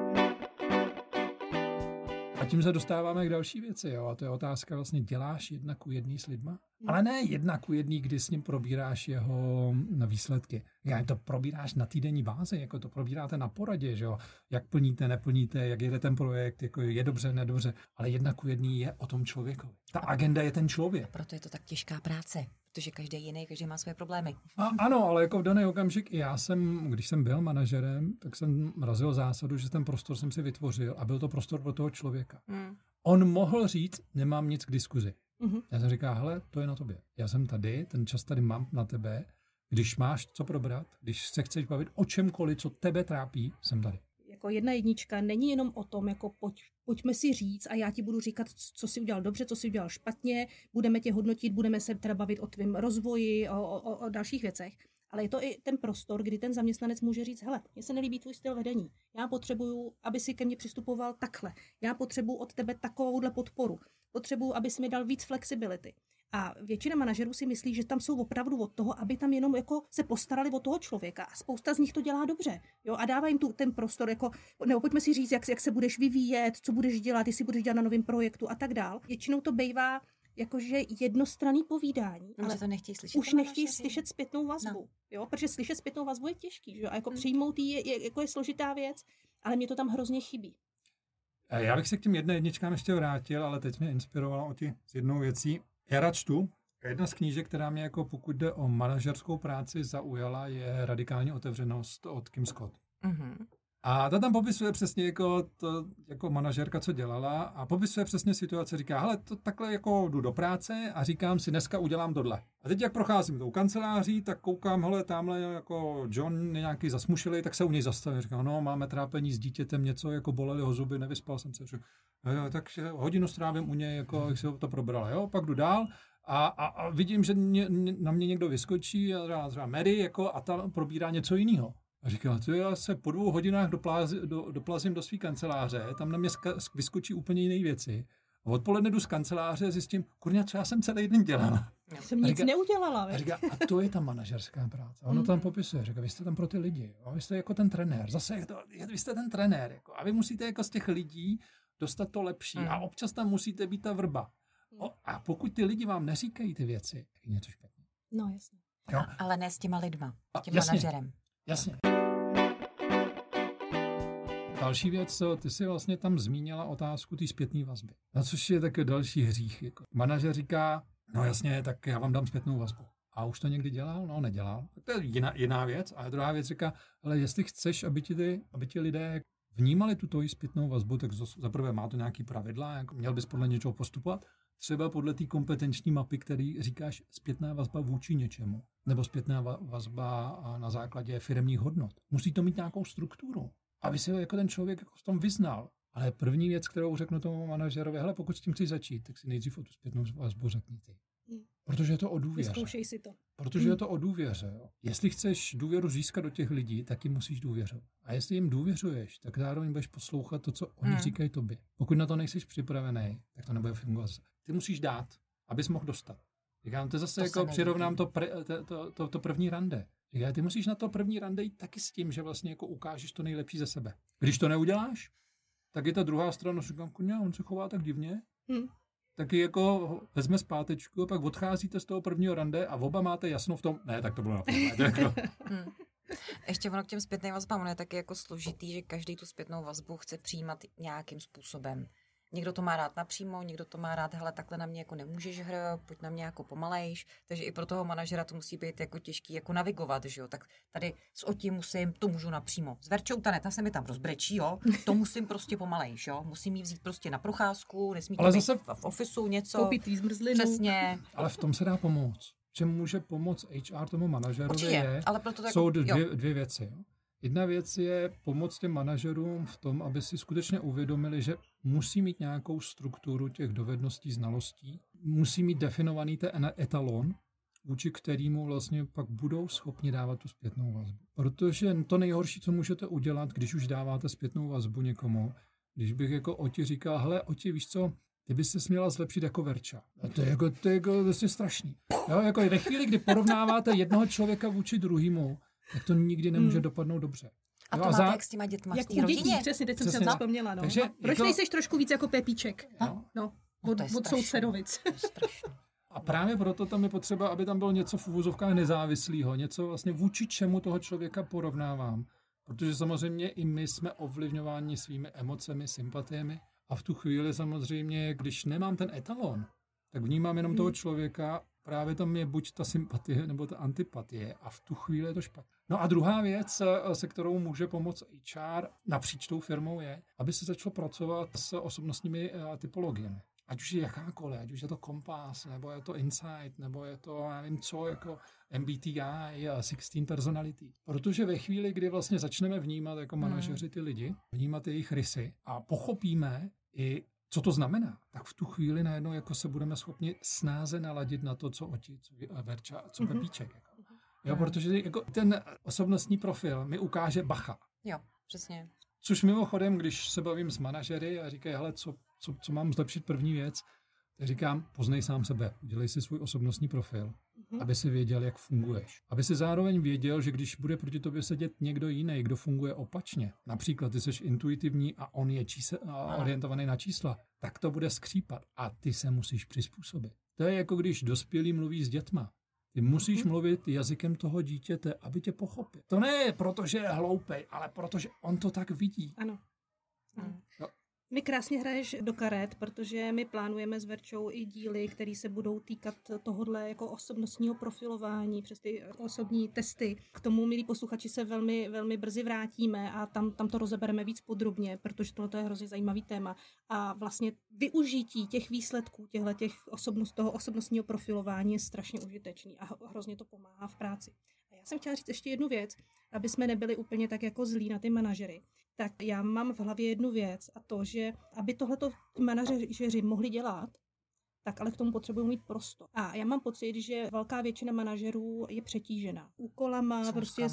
A tím se dostáváme k další věci. Jo? A to je otázka, vlastně děláš 1:1 s lidma? Ale ne 1:1, kdy s ním probíráš jeho výsledky. Já to probíráš na týdenní bázi, jako to probíráte na poradě, že jo? Jak plníte, neplníte, jak jede ten projekt, jako je dobře, nedobře. Ale 1:1 je o tom člověkovi. Ta agenda je ten člověk.
Proto je to tak těžká práce, protože každý jiný, každý má své problémy.
Ano, ale jako v daný okamžik když jsem byl manažerem, tak jsem razil zásadu, že ten prostor jsem si vytvořil a byl to prostor pro toho člověka. On mohl říct, nemám nic k diskuzi. Já jsem říkal, hele, to je na tobě. Já jsem tady, ten čas tady mám na tebe. Když máš co probrat, když se chceš bavit o čemkoliv, co tebe trápí, jsem tady.
Jako 1:1 není jenom o tom, jako pojďme si říct a já ti budu říkat, co jsi udělal dobře, co jsi udělal špatně, budeme tě hodnotit, budeme se teda bavit o tvém rozvoji, o dalších věcech. Ale je to i ten prostor, kdy ten zaměstnanec může říct, hele, mně se nelíbí tvůj styl vedení. Já potřebuju, aby si ke mně přistupoval takhle. Já potřebuju od tebe takovouhle podporu. Potřebuju, aby si mi dal víc flexibility. A většina manažerů si myslí, že tam jsou opravdu od toho, aby tam jenom jako se postarali o toho člověka. A spousta z nich to dělá dobře. Jo? A dává jim ten prostor, jako, nebo pojďme si říct, jak se budeš vyvíjet, co budeš dělat, jestli budeš dělat na novém projektu a tak dál. Většinou to bývá jakože jednostranný povídání, ale
to nechtějí slyšet.
Už nechtějí slyšet zpětnou vazbu. No. Jo? Protože slyšet zpětnou vazbu je těžký. Že? A jako přijmout je složitá věc, ale mě to tam hrozně chybí.
Já bych se k těm 1:1 ještě vrátil, ale teď mě inspirovalo s jednou věcí. Já rád čtu. Jedna z knížek, která mě jako pokud jde o manažerskou práci zaujala, je Radikální otevřenost od Kim Scott. A ta tam popisuje přesně jako manažerka, co dělala a popisuje přesně situaci. Říká, hele, to takhle jako jdu do práce a říkám si, dneska udělám tohle. A teď jak procházím tou kanceláří, tak koukám, hele, tamhle jako John nějaký zasmušilý, tak se u něj zastavím. Říkám, no, máme trápení s dítětem, něco, jako bolely ho zuby, nevyspal jsem se. Tak hodinu strávím u něj, jako jak si to probral. Jo, pak jdu dál. A vidím, že na mě někdo vyskočí a třeba Mary jako, a ta probírá něco jiného. A říkal, já se po 2 hodinách doplazím do své kanceláře, tam na mě vyskočí úplně jiné věci. A odpoledne jdu z kanceláře a zjistím, kurňa, co já jsem celý den dělala.
Jsem nic neudělala.
A říká, a to je ta manažerská práce. A ono tam popisuje, říká, vy jste tam pro ty lidi, jo? Vy jste jako ten trenér. Zase vy jste ten trenér. Jako, a vy musíte jako z těch lidí dostat to lepší. A občas tam musíte být ta vrba. A pokud ty lidi vám neříkají ty věci, tak je něco špatně.
No jasně.
Jo? Ale ne s těma lidma, s tím
jasně,
manažerem.
Jasně. Další věc, ty si vlastně tam zmínila otázku té zpětné vazby. Na což je taky další hřích. Jako. Manažer říká, no jasně, tak já vám dám zpětnou vazbu. A už to někdy dělal? No, nedělal. Tak to je jiná věc. A druhá věc říká, ale jestli chceš, aby ti lidé vnímali tu tvoji zpětnou vazbu, tak zaprvé má to nějaký pravidla, jako měl bys podle něčeho postupovat. Třeba podle té kompetenční mapy, který říkáš zpětná vazba vůči něčemu, nebo zpětná vazba na základě firemních hodnot. Musí to mít nějakou strukturu, aby si jako ten člověk jako v tom vyznal. Ale první věc, kterou řeknu tomu manažerovi, hele, pokud s tím chci začít, tak si nejdřív o tu zpětnou vazbu řekni ty. Protože je to o důvěře.
Vyzkoušej si to.
Protože je to o důvěře. Jo. Jestli chceš důvěru získat do těch lidí, tak jim musíš důvěřovat. A jestli jim důvěřuješ, tak zároveň budeš poslouchat to, co oni říkají tobě. Pokud na to nejsi připravený, tak to nebude fungovat. Ty musíš dát, abys mohl dostat. Říkám, to zase jako přirovnám to první rande. Říkám, ty musíš na to první rande jít taky s tím, že vlastně jako ukážeš to nejlepší ze sebe. Když to neuděláš, tak je ta druhá strana, říkám, kurňa, on se chová tak divně. Taky jako vezme zpátečku, pak odcházíte z toho prvního rande a oba máte jasno v tom, ne, tak to bylo naposled.
Ještě ono k těm zpětným vazbám, je taky jako složitý, že každý tu zpětnou vazbu chce přijímat nějakým způsobem. Někdo to má rád napřímo, někdo to má rád, hele, takhle na mě jako nemůžeš pojď na mě jako pomalejš, takže i pro toho manažera to musí být jako těžký jako navigovat, že jo, tak tady s Otím to můžu napřímo. S Verčou ta se mi tam rozbrečí, jo, to musím prostě pomalejš, jo, musím jí vzít prostě na procházku, nesmí to být zase v ofisu něco.
Koupit jí zmrzlinu.
Přesně.
Ale v tom se dá pomoct. Že může pomoct HR tomu manažerovi
jsou
dvě věci, jo. Jedna věc je pomoct těm manažerům v tom, aby si skutečně uvědomili, že musí mít nějakou strukturu těch dovedností, znalostí, musí mít definovaný ten etalon, vůči kterému vlastně pak budou schopni dávat tu zpětnou vazbu. Protože to nejhorší, co můžete udělat, když už dáváte zpětnou vazbu někomu, když bych jako Oti říkal, hele Oti, víš co, ty bys se směla zlepšit jako Verča. A to je jako vlastně strašný. Jo, jako ve chvíli, kdy porovnáváte jednoho člověka vůči druhému, tak to nikdy nemůže dopadnout dobře.
A to máte jak s těma dětma v té rodině?
Přesně, teď jsem se to vzpomněla. No.
Takže
proč
jako
nejseš trošku víc jako Pepíček? Od sousedovic.
A právě proto tam je potřeba, aby tam bylo něco v uvozovkách nezávislého, něco vlastně vůči čemu toho člověka porovnávám. Protože samozřejmě i my jsme ovlivňováni svými emocemi, sympatiemi a v tu chvíli samozřejmě, když nemám ten etalon, tak vnímám jenom toho člověka, právě tam je buď ta sympatie nebo ta antipatie a v tu chvíli je to špatně. No a druhá věc, se kterou může pomoct HR napříč tou firmou je, aby se začalo pracovat s osobnostními typologiemi. Ať už je jakákoliv, ať už je to kompas, nebo je to insight, nebo je to, já nevím co, jako MBTI, 16 personality. Protože ve chvíli, kdy vlastně začneme vnímat jako manažeři ty lidi, vnímat jejich rysy a pochopíme i co to znamená, tak v tu chvíli najednou jako se budeme schopni snáze naladit na to, co Oti, co Verča, co Pepíček. Jako. Jo, protože jako ten osobnostní profil mi ukáže bacha.
Jo, přesně.
Což mimochodem, když se bavím s manažery a říkají, hele, co mám zlepšit první věc, tak říkám, poznej sám sebe, udělej si svůj osobnostní profil, aby si věděl, jak funguješ. Aby si zároveň věděl, že když bude proti tobě sedět někdo jiný, kdo funguje opačně, například ty jsi intuitivní a on je orientovaný na čísla, tak to bude skřípat a ty se musíš přizpůsobit. To je jako když dospělí mluví s dětma. Ty musíš mluvit jazykem toho dítěte, aby tě pochopil. To ne je proto, že je hloupej, ale protože on to tak vidí.
Ano.
No.
Mi krásně hraješ do karet, protože my plánujeme s Verčou i díly, které se budou týkat tohodle jako osobnostního profilování přes ty osobní testy. K tomu, milí posluchači, se velmi, velmi brzy vrátíme a tam to rozebereme víc podrobně, protože tohle je hrozně zajímavý téma. A vlastně využití těch výsledků toho osobnostního profilování je strašně užitečný a hrozně to pomáhá v práci. A já jsem chtěla říct ještě jednu věc, aby jsme nebyli úplně tak jako zlí na ty manažery. Tak já mám v hlavě jednu věc a to, že aby tohleto manažeři mohli dělat, tak ale k tomu potřebují mít prostor. A já mám pocit, že velká většina manažerů je přetížená. Úkolama, prostě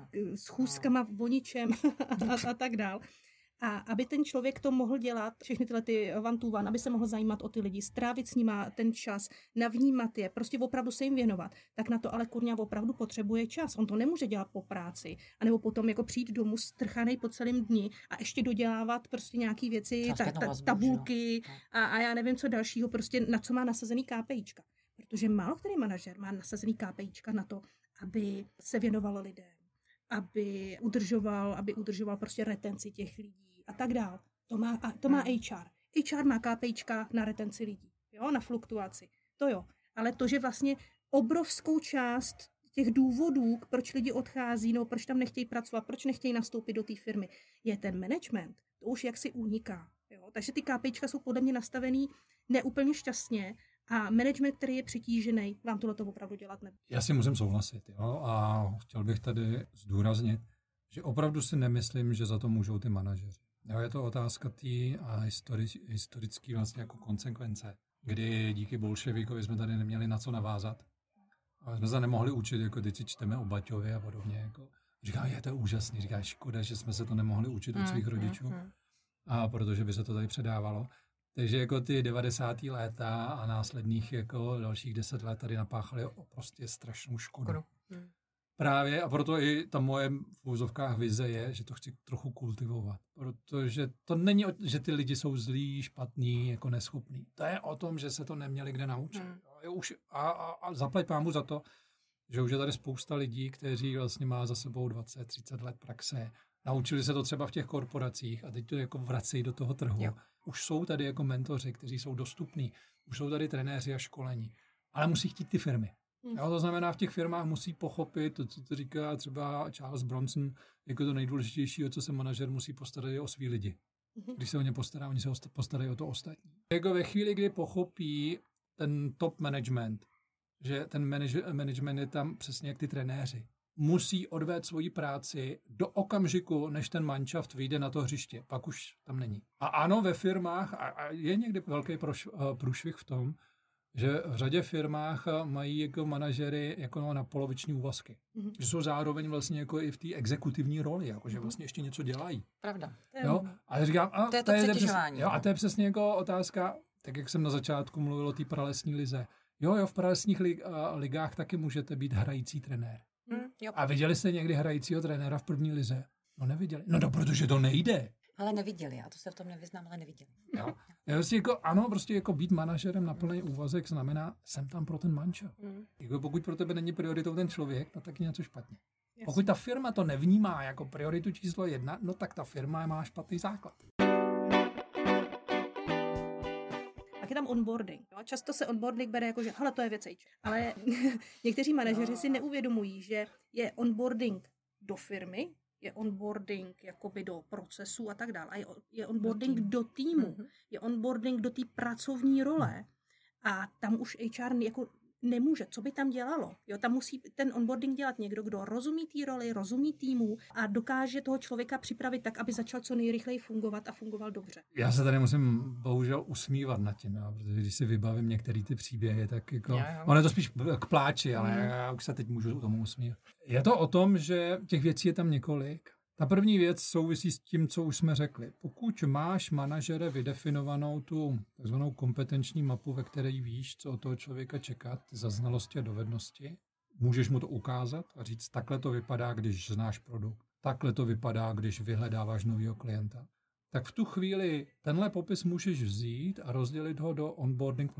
s schůzkama o ničem a tak dál. A aby ten člověk to mohl dělat, všechny tyhle ty one-to-one, aby se mohl zajímat o ty lidi, strávit s nima ten čas, navnímat je, prostě opravdu se jim věnovat, tak na to ale kurňa opravdu potřebuje čas. On to nemůže dělat po práci, anebo potom jako přijít domů strchanej po celém dni a ještě dodělávat prostě nějaký věci, tabulky a já nevím co dalšího, prostě na co má nasazený KPIčka. Protože málo který manažer má nasazený KPIčka na to, aby se věnoval lidem, aby udržoval prostě retenci těch lidí a tak dál. To má HR. HR má KPIčka na retenci lidí, jo, na fluktuaci. To jo. Ale to, že vlastně obrovskou část těch důvodů, proč lidi odchází, no proč tam nechtějí pracovat, proč nechtějí nastoupit do té firmy, je ten management. To už jaksi uniká. Jo. Takže ty KPIčka jsou podle mě nastavený neúplně šťastně a management, který je přetížený, vám tohle opravdu dělat nebude.
Já si musím souhlasit, jo, a chtěl bych tady zdůraznit, že opravdu si nemyslím, že za to můžou ty manažeři. Jo, je to otázka a historický vlastně jako konsekvence, kdy díky bolševikovi jsme tady neměli na co navázat. A jsme se nemohli učit, jako teď si čteme o Baťovi a podobně. Jako. Říká, je to úžasný, říká, škoda, že jsme se to nemohli učit od svých rodičů, a protože by se to tady předávalo. Takže jako ty 90. léta a následných jako dalších 10 let tady napáchali prostě strašnou škodu. Právě a proto i ta moje v úzovkách vize je, že to chci trochu kultivovat. Protože to není, že ty lidi jsou zlí, špatní, jako neschopní. To je o tom, že se to neměli kde naučit. A zaplať pámu za to, že už je tady spousta lidí, kteří vlastně má za sebou 20-30 let praxe. Naučili se to třeba v těch korporacích a teď to jako vracejí do toho trhu. Jo. Už jsou tady jako mentoři, kteří jsou dostupní. Už jsou tady trenéři a školení. Ale musí chtít ty firmy. Jo, to znamená, v těch firmách musí pochopit to, co to říká třeba Charles Bronson, jako to nejdůležitější, o co se manažer musí postarat, je o svý lidi. Když se o ně postará, oni se postarají o to ostatní. Jako ve chvíli, kdy pochopí ten top management, že ten management je tam přesně jak ty trenéři, musí odvést svoji práci do okamžiku, než ten manšaft vyjde na to hřiště. Pak už tam není. A ano, ve firmách, a je někdy velký průšvih v tom, že v řadě firmách mají jako manažery jako na poloviční úvazky. Že jsou zároveň vlastně jako i v té exekutivní roli, jako že vlastně ještě něco dělají.
Pravda.
Jo? A říkám,
to je to přetěžování.
A to je přesně jako otázka, tak jak jsem na začátku mluvil o té paralesní lize. Jo, v paralesních ligách taky můžete být hrající trenér. A viděli jste někdy hrajícího trenéra v první lize? No neviděli. No protože to nejde.
Ale neviděli, já to se v tom nevyznám, ale neviděli.
Jo. Prostě jako, ano, prostě jako být manažerem na plný úvazek znamená, jsem tam pro ten manšaft. Jako pokud pro tebe není prioritou ten člověk, no tak je něco špatně. Jasně. Pokud ta firma to nevnímá jako prioritu číslo 1, no tak ta firma má špatný základ.
Tak je tam onboarding. Jo? Často se onboarding bere jako, že hele, to je věc. Ale někteří manažeři si neuvědomují, že je onboarding do firmy, je onboarding jakoby do procesu a tak dále. A je onboarding do týmu. Je onboarding do té pracovní role. A tam už HR jako nemůže. Co by tam dělalo? Jo, tam musí ten onboarding dělat někdo, kdo rozumí té roli, rozumí týmu a dokáže toho člověka připravit tak, aby začal co nejrychleji fungovat a fungoval dobře.
Já se tady musím bohužel usmívat nad tím, protože když si vybavím některé ty příběhy, tak jako... Ono je to spíš k pláči, ale já už se teď můžu tomu usmívat. Je to o tom, že těch věcí je tam několik. Ta první věc souvisí s tím, co už jsme řekli. Pokud máš manažere vydefinovanou tu takzvanou kompetenční mapu, ve které víš, co od toho člověka čekat, za znalosti a dovednosti, můžeš mu to ukázat a říct, takhle to vypadá, když znáš produkt, takhle to vypadá, když vyhledáváš nového klienta. Tak v tu chvíli tenhle popis můžeš vzít a rozdělit ho do onboarding plánu.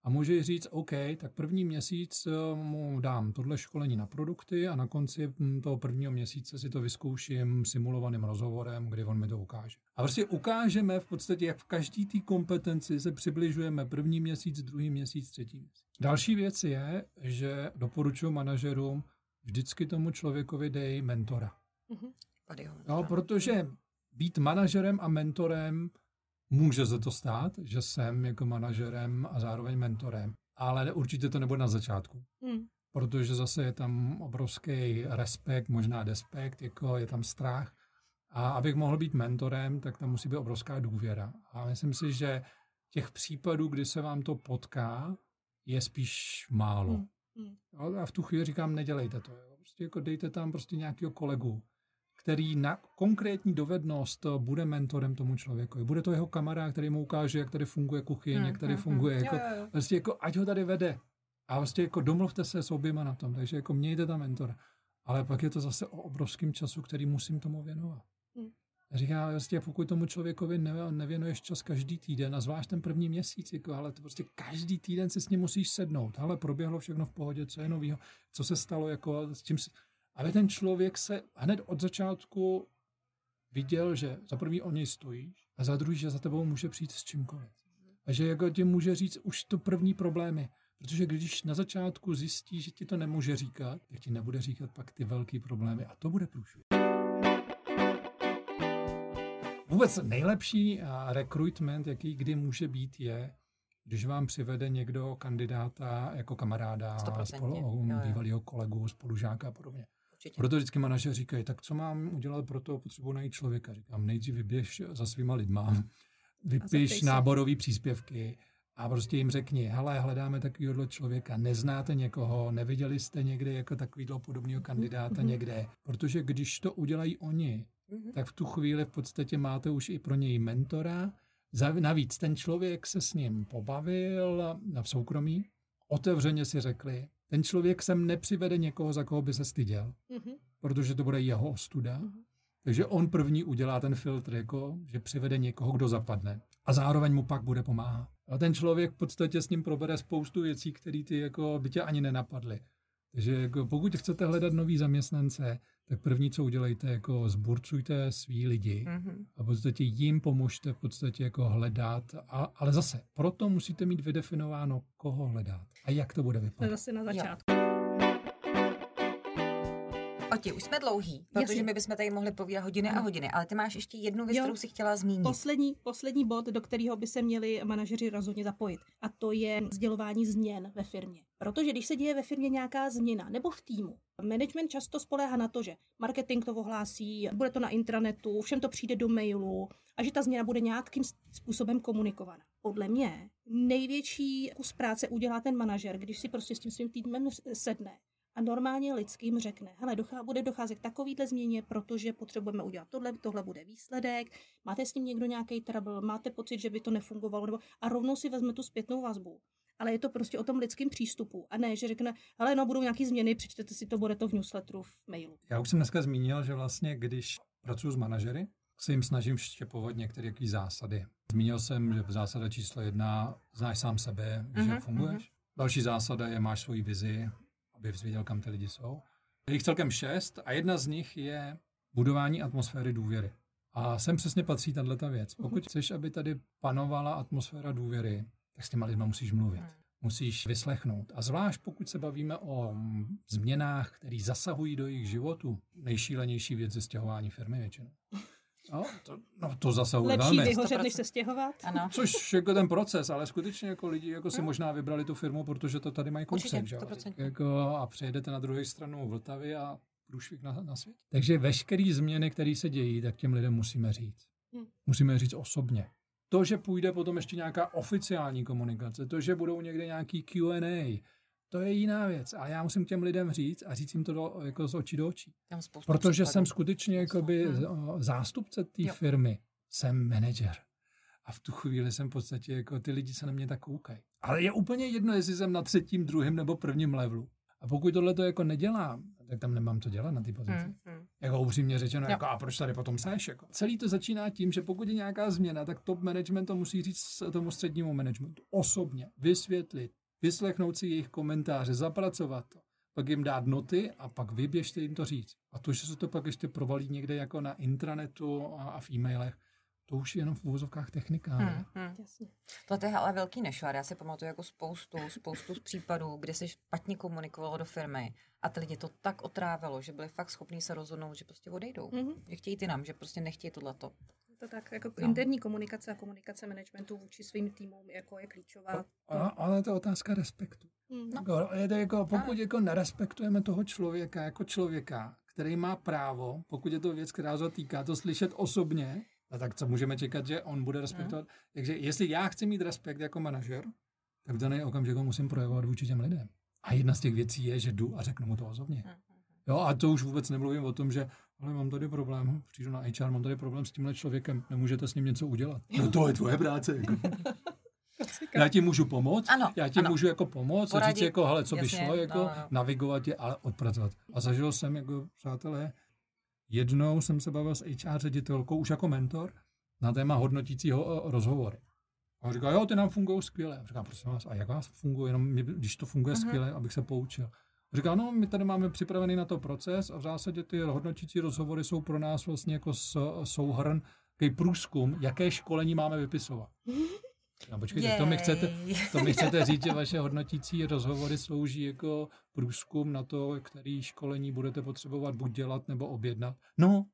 a může říct, OK, tak první měsíc mu dám tohle školení na produkty a na konci toho prvního měsíce si to vyzkouším simulovaným rozhovorem, kdy on mi to ukáže. A prostě ukážeme v podstatě, jak v každý té kompetenci se přibližujeme první měsíc, druhý měsíc, třetí měsíc. Další věc je, že doporučuji manažerům vždycky tomu člověkovi dej mentora. No, protože být manažerem a mentorem může se to stát, že jsem jako manažerem a zároveň mentorem, ale určitě to nebude na začátku. Protože zase je tam obrovský respekt, možná despekt, jako je tam strach. A abych mohl být mentorem, tak tam musí být obrovská důvěra. A myslím si, že těch případů, kdy se vám to potká, je spíš málo. A v tu chvíli říkám, nedělejte to. Jo. Prostě jako dejte tam prostě nějakého kolegu, který na konkrétní dovednost bude mentorem tomu člověku. Bude to jeho kamarád, který mu ukáže, jak tady funguje kuchyň, jak tady funguje, jako, vlastně jako, ať ho tady vede. A vlastně jako domluvte se s oběma na tom, takže jako mějte tam mentora. Ale pak je to zase o obrovském času, který musím tomu věnovat. Říká, vlastně, pokud tomu člověkovi nevěnuješ čas každý týden, a zvlášť ten první měsíc, jako, ale to prostě každý týden se s ním musíš sednout. Ale proběhlo všechno v pohodě, co je novýho, co se stalo, jako, s čím si... Aby ten člověk se hned od začátku viděl, že za prvý o něj stojíš a za druhý, že za tebou může přijít s čímkoliv. A že jako ti může říct už to první problémy. Protože když na začátku zjistí, že ti to nemůže říkat, tak ti nebude říkat pak ty velký problémy a to bude průšvih. Vůbec nejlepší recruitment, jaký kdy může být, je, když vám přivede někdo kandidáta jako kamaráda, bývalého kolegu, spolužáka a podobně. Určitě. Proto vždycky manažer říkají, tak co mám udělat pro to, potřebuji najít člověka. Říkám, nejdřív vyběž za svýma lidma, vypiš náborový příspěvky a prostě jim řekni, hele, hledáme takovýhle člověka, neznáte někoho, neviděli jste někde jako takovýhle podobného kandidáta někde, protože když to udělají oni, tak v tu chvíli v podstatě máte už i pro něj mentora. Navíc ten člověk se s ním pobavil v soukromí, otevřeně si řekli, ten člověk sem nepřivede někoho, za koho by se styděl, protože to bude jeho ostuda. Takže on první udělá ten filtr, jako, že přivede někoho, kdo zapadne. A zároveň mu pak bude pomáhat. A ten člověk v podstatě s ním probere spoustu věcí, které ty jako by tě ani nenapadly. Takže jako, pokud chcete hledat nový zaměstnance, tak první, co udělejte, jako zburcujte svý lidi a v podstatě jim pomožte v podstatě jako hledat. Ale zase, proto musíte mít vydefinováno, koho hledat a jak to bude vypadat.
Zase na začátku.
Oti, už jsme dlouhý, protože my bychom tady mohli povídat hodiny a hodiny, ale ty máš ještě jednu věc, kterou si chtěla zmínit.
Poslední bod, do kterého by se měli manažeři rozhodně zapojit, a to je sdělování změn ve firmě. Protože když se děje ve firmě nějaká změna nebo v týmu, management často spoléhá na to, že marketing to ohlásí, bude to na intranetu, všem to přijde do mailu a že ta změna bude nějakým způsobem komunikovaná. Podle mě největší kus práce udělá ten manažer, když si prostě s tím svým týmem sedne a normálně lidským řekne, hele, bude docházet k takovýhle změně, protože potřebujeme udělat tohle bude výsledek, máte s ním někdo nějaký trouble, máte pocit, že by to nefungovalo, a rovnou si vezme tu zpětnou vazbu. Ale je to prostě o tom lidském přístupu. A ne, že řekne, hele, no, budou nějaký změny, přečtete si to, bude to v newsletteru, v mailu.
Já už jsem dneska zmínil, že vlastně, když pracuji s manažery, se jim snažím vštěpovat některé zásady. Zmínil jsem, že zásada číslo 1, znáš sám sebe, víš, jak funguješ. Další zásada je, máš svoji vizi, abys věděl, kam ty lidi jsou. Je jich celkem 6 a jedna z nich je budování atmosféry důvěry. A sem přesně patří tato věc. Pokud chceš, aby tady panovala atmosféra důvěry, tak s těma lidma musíš mluvit. Musíš vyslechnout. A zvlášť pokud se bavíme o změnách, které zasahují do jejich životu, nejšílenější věc je stěhování firmy většinou. To zasahuje velmi.
Lepší vyhořet, než se stěhovat.
Ano.
Což jako ten proces, ale skutečně jako lidi jako si možná vybrali tu firmu, protože to tady mají kousek. Jako, a přejedete na druhou stranu Vltavy a průšvih na svět. Takže veškeré změny, které se dějí, tak těm lidem musíme říct. Musíme říct osobně. To, že půjde potom ještě nějaká oficiální komunikace, to, že budou někde nějaký Q&A, to je jiná věc. Ale já musím těm lidem říct a říct jim to jako z očí do očí. Protože jsem skutečně jakoby zástupce té firmy. Jsem manažer. A v tu chvíli jsem v podstatě, jako ty lidi se na mě tak koukají. Ale je úplně jedno, jestli jsem na 3., 2. nebo 1. levelu. A pokud tohle to jako nedělám, tak tam nemám to dělat na té pozici. Jako upřímně řečeno, jako, a proč tady potom seš? Jako. Celý to začíná tím, že pokud je nějaká změna, tak top management to musí říct tomu střednímu managementu osobně, vysvětlit, vyslechnout si jejich komentáře, zapracovat to, pak jim dát noty a pak vyběžte jim to říct. A to, že se to pak ještě provalí někde jako na intranetu a v e-mailech, to už je jenom v uvozovkách technika.
Jasně.
To je ale velký nešvar. Já si pamatuju jako spoustu z případů, kde se špatně komunikovalo do firmy a ty lidi to tak otrávilo, že byli fakt schopní se rozhodnout, že prostě odejdou. Že chtějí ty nám, že prostě nechtějí tohleto.
To tak, jako interní komunikace a komunikace managementu vůči svým týmům jako je klíčová.
Ale to je otázka respektu. Je to jako, pokud jako nerespektujeme toho člověka jako člověka, který má právo, pokud je to věc, která se týká, to slyšet osobně, a tak co můžeme čekat, že on bude respektovat. Takže jestli já chci mít respekt jako manažer, tak v daný okamžik ho musím projevovat vůči těm lidem. A jedna z těch věcí je, že jdu a řeknu mu to osobně. Jo, a to už vůbec nemluvím o tom, že ale mám tady problém, přijdu na HR, mám tady problém s tímhle člověkem, nemůžete s ním něco udělat. No to je tvoje práce. Jako. Já ti můžu pomoct, můžu jako pomoct, poradit, říct jako, hele, co by šlo, jako, navigovat je, ale odpracovat. A zažil jsem, jako přátelé, jednou jsem se bavil s HR ředitelkou, už jako mentor, na téma hodnotícího rozhovory. A on říkal, jo, ty nám fungují skvěle. A říkám, prosím vás, a jak vás funguje, jenom když to funguje skvěle, abych se poučil. A říkal, no, my tady máme připravený na to proces a v zásadě ty hodnotící rozhovory jsou pro nás vlastně jako souhrn, takový průzkum, jaké školení máme vypisovat. A počkejte, to mi chcete říct, že vaše hodnotící rozhovory slouží jako průzkum na to, který školení budete potřebovat buď dělat nebo objednat. No,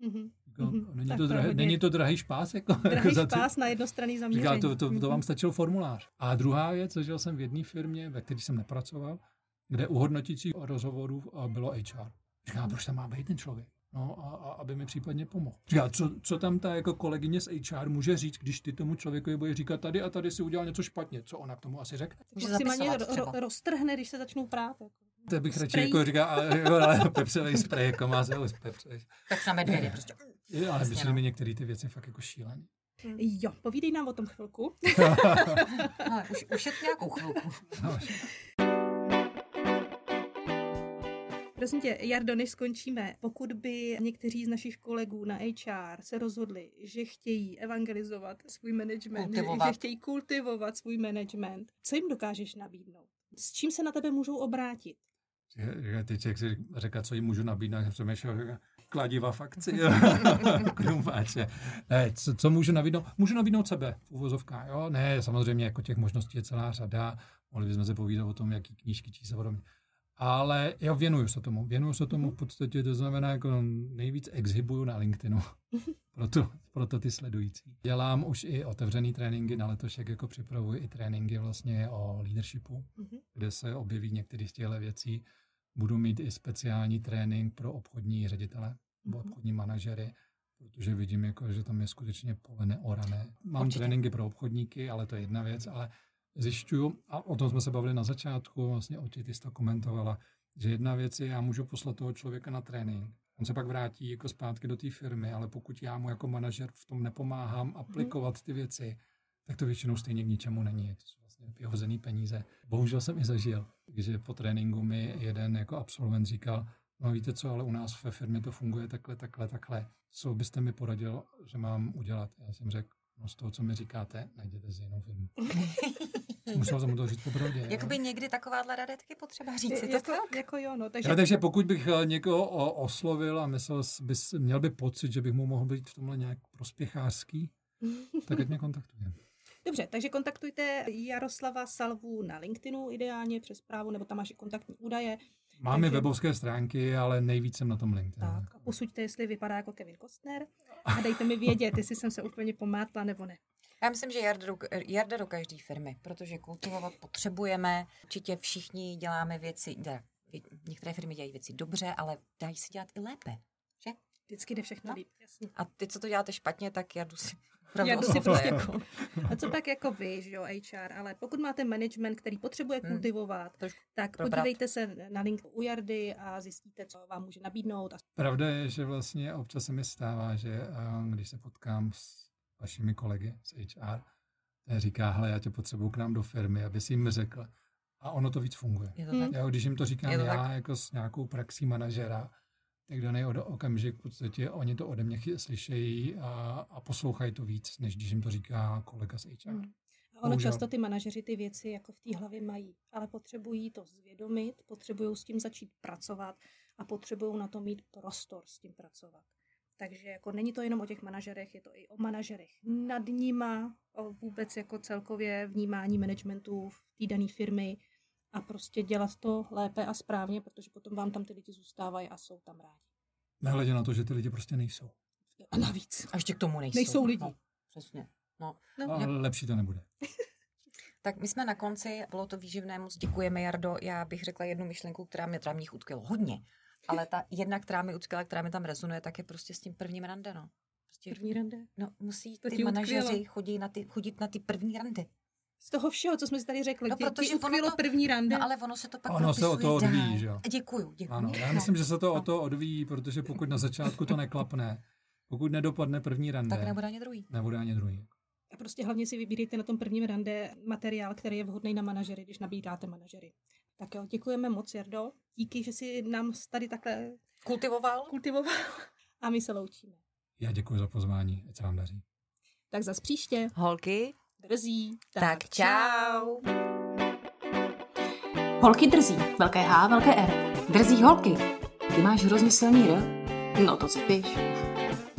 není to drahý špás? Jako,
drahý špás na jednostranný zaměření.
To vám stačil formulář. A druhá věc, zažil jsem v jedné firmě, ve které jsem nepracoval, kde u hodnotících rozhovorů bylo HR. Říká, proč tam má být ten člověk? No, a aby mi případně pomohl. Říká, co tam ta jako kolegyně z HR může říct, když ty tomu člověkovi bude říkat tady a tady si udělal něco špatně. Co ona k tomu asi řekne?
Maximálně roztrhne, když se začnou prát.
To bych radši jako říkal, ale pepřový sprej, jako má se pepřový.
Tak na medvědy prostě.
Ale myslím mi některé ty věci fakt jako šílený.
Jo, povídej nám o tom chvilku.
Ale už je nějakou chvilku.
Prosím tě, Jardo, než skončíme, pokud by někteří z našich kolegů na HR se rozhodli, že chtějí evangelizovat svůj management, že chtějí kultivovat svůj management, co jim dokážeš nabídnout? S čím se na tebe můžou obrátit?
Teď, jak jsi řekla, co jim můžu nabídnout, jsem přemýšlel, kladiva v akci. Co můžu nabídnout? Můžu nabídnout sebe v uvozovkách. Jo? Ne, samozřejmě jako těch možností je celá řada. Mohli bychom se povídat o tom, jaký knížky číst a podobně. Ale já věnuju se tomu v podstatě, to znamená, jako nejvíc exhibuju na LinkedInu, proto ty sledující. Dělám už i otevřený tréninky, na letošek jako připravuji i tréninky vlastně o leadershipu, kde se objeví některé z těchto věcí. Budu mít i speciální trénink pro obchodní ředitele, nebo obchodní manažery, protože vidím, jako, že tam je skutečně pole neorané. Mám tréninky pro obchodníky, ale to je jedna věc, ale zjišťuju, a o tom jsme se bavili na začátku, vlastně ty jsi to komentovala, že jedna věc je, já můžu poslat toho člověka na trénink. On se pak vrátí jako zpátky do té firmy, ale pokud já mu jako manažer v tom nepomáhám aplikovat ty věci, tak to většinou stejně k ničemu není. To jsou vlastně vyhozený peníze. Bohužel jsem i zažil, že po tréninku mi jeden jako absolvent říkal, no víte co, ale u nás ve firmě to funguje takhle. Co byste mi poradil, že mám udělat? Já jsem řekl, no z toho, co mi říkáte, najděte si jinou firmu. Musel jsem mu to říct popravdě.
Jakoby někdy takováhle rada taky potřeba říct.
Takže
pokud bych někoho oslovil a měl by pocit, že bych mu mohl být v tomhle nějak prospěchářský, tak ať mě kontaktuje.
Dobře, takže kontaktujte Jaroslava Salvu na LinkedInu ideálně přes zprávu, nebo tam máš i kontaktní údaje.
Máme webovské stránky, ale nejvíc jsem na tom LinkedInu.
Tak, a posuďte, jestli vypadá jako Kevin Costner a dejte mi vědět, jestli jsem se úplně pomátla nebo ne.
Já myslím, že Jarda do každé firmy, protože kultivovat potřebujeme. Určitě všichni děláme věci, některé firmy dělají věci dobře, ale dají se dělat i lépe, že?
Vždycky jde všechno líp, jasně.
A ty, co to děláte špatně, tak Jardu si
prostě jako. A co tak jako vy, že jo, HR, ale pokud máte management, který potřebuje kultivovat, tak podívejte se na link u Jardy a zjistíte, co vám může nabídnout.
Pravda je, že vlastně občas se mi stává, že když se potkám s vašimi kolegy z HR, říká, hele, já tě potřebuju k nám do firmy, aby si jim řekl. A ono to víc funguje. Když jim to říkám já jako s nějakou praxí manažera, tak daný okamžik v podstatě oni to ode mě slyšejí a poslouchají to víc, než když jim to říká kolega z HR.
A ono často ty manažeři ty věci jako v té hlavě mají, ale potřebují to zvědomit, potřebují s tím začít pracovat a potřebují na to mít prostor s tím pracovat. Takže jako není to jenom o těch manažerech, je to i o manažerech nad nima, o vůbec jako celkově vnímání managementu v té dané firmy a prostě dělat to lépe a správně, protože potom vám tam ty lidi zůstávají a jsou tam rádi.
Nehledě na to, že ty lidi prostě nejsou.
A navíc.
A ještě k tomu nejsou.
Nejsou lidi.
No, přesně. No.
Ale lepší to nebude.
Tak my jsme na konci, bylo to výživné, moc děkujeme, Jardo. Já bych řekla jednu myšlenku, která mě v nich utkvěla hodně. Ale ta jedna, která mi utkvěla, která mi tam rezonuje, tak je prostě s tím prvním rande, no. Prostě,
první rande?
No, musí
to
ty manažeři chodit na ty první rande.
Z toho všeho, co jsme si tady řekli,
no, protože
utkvělo první rande.
No, ale ono se to pak
ono se o to odvíjí, že jo?
Děkuju.
Ano, já myslím, že se to o to odvíjí, protože pokud na začátku to neklapne, pokud nedopadne první rande,
tak nebude ani druhý.
A prostě hlavně si vybírejte na tom prvním rande materiál, který je vhodný na manažery, když nabíráte manažery. Tak jo, děkujeme moc, Jardo. Díky, že jsi nám tady takhle kultivoval a my se loučíme.
Já děkuji za pozvání, ať se vám daří.
Tak zas příště.
Holky,
drzí.
Tak čau.
Holky drzí, velké H, velké R. Drzí holky. Ty máš hrozně silný R? No to si píš.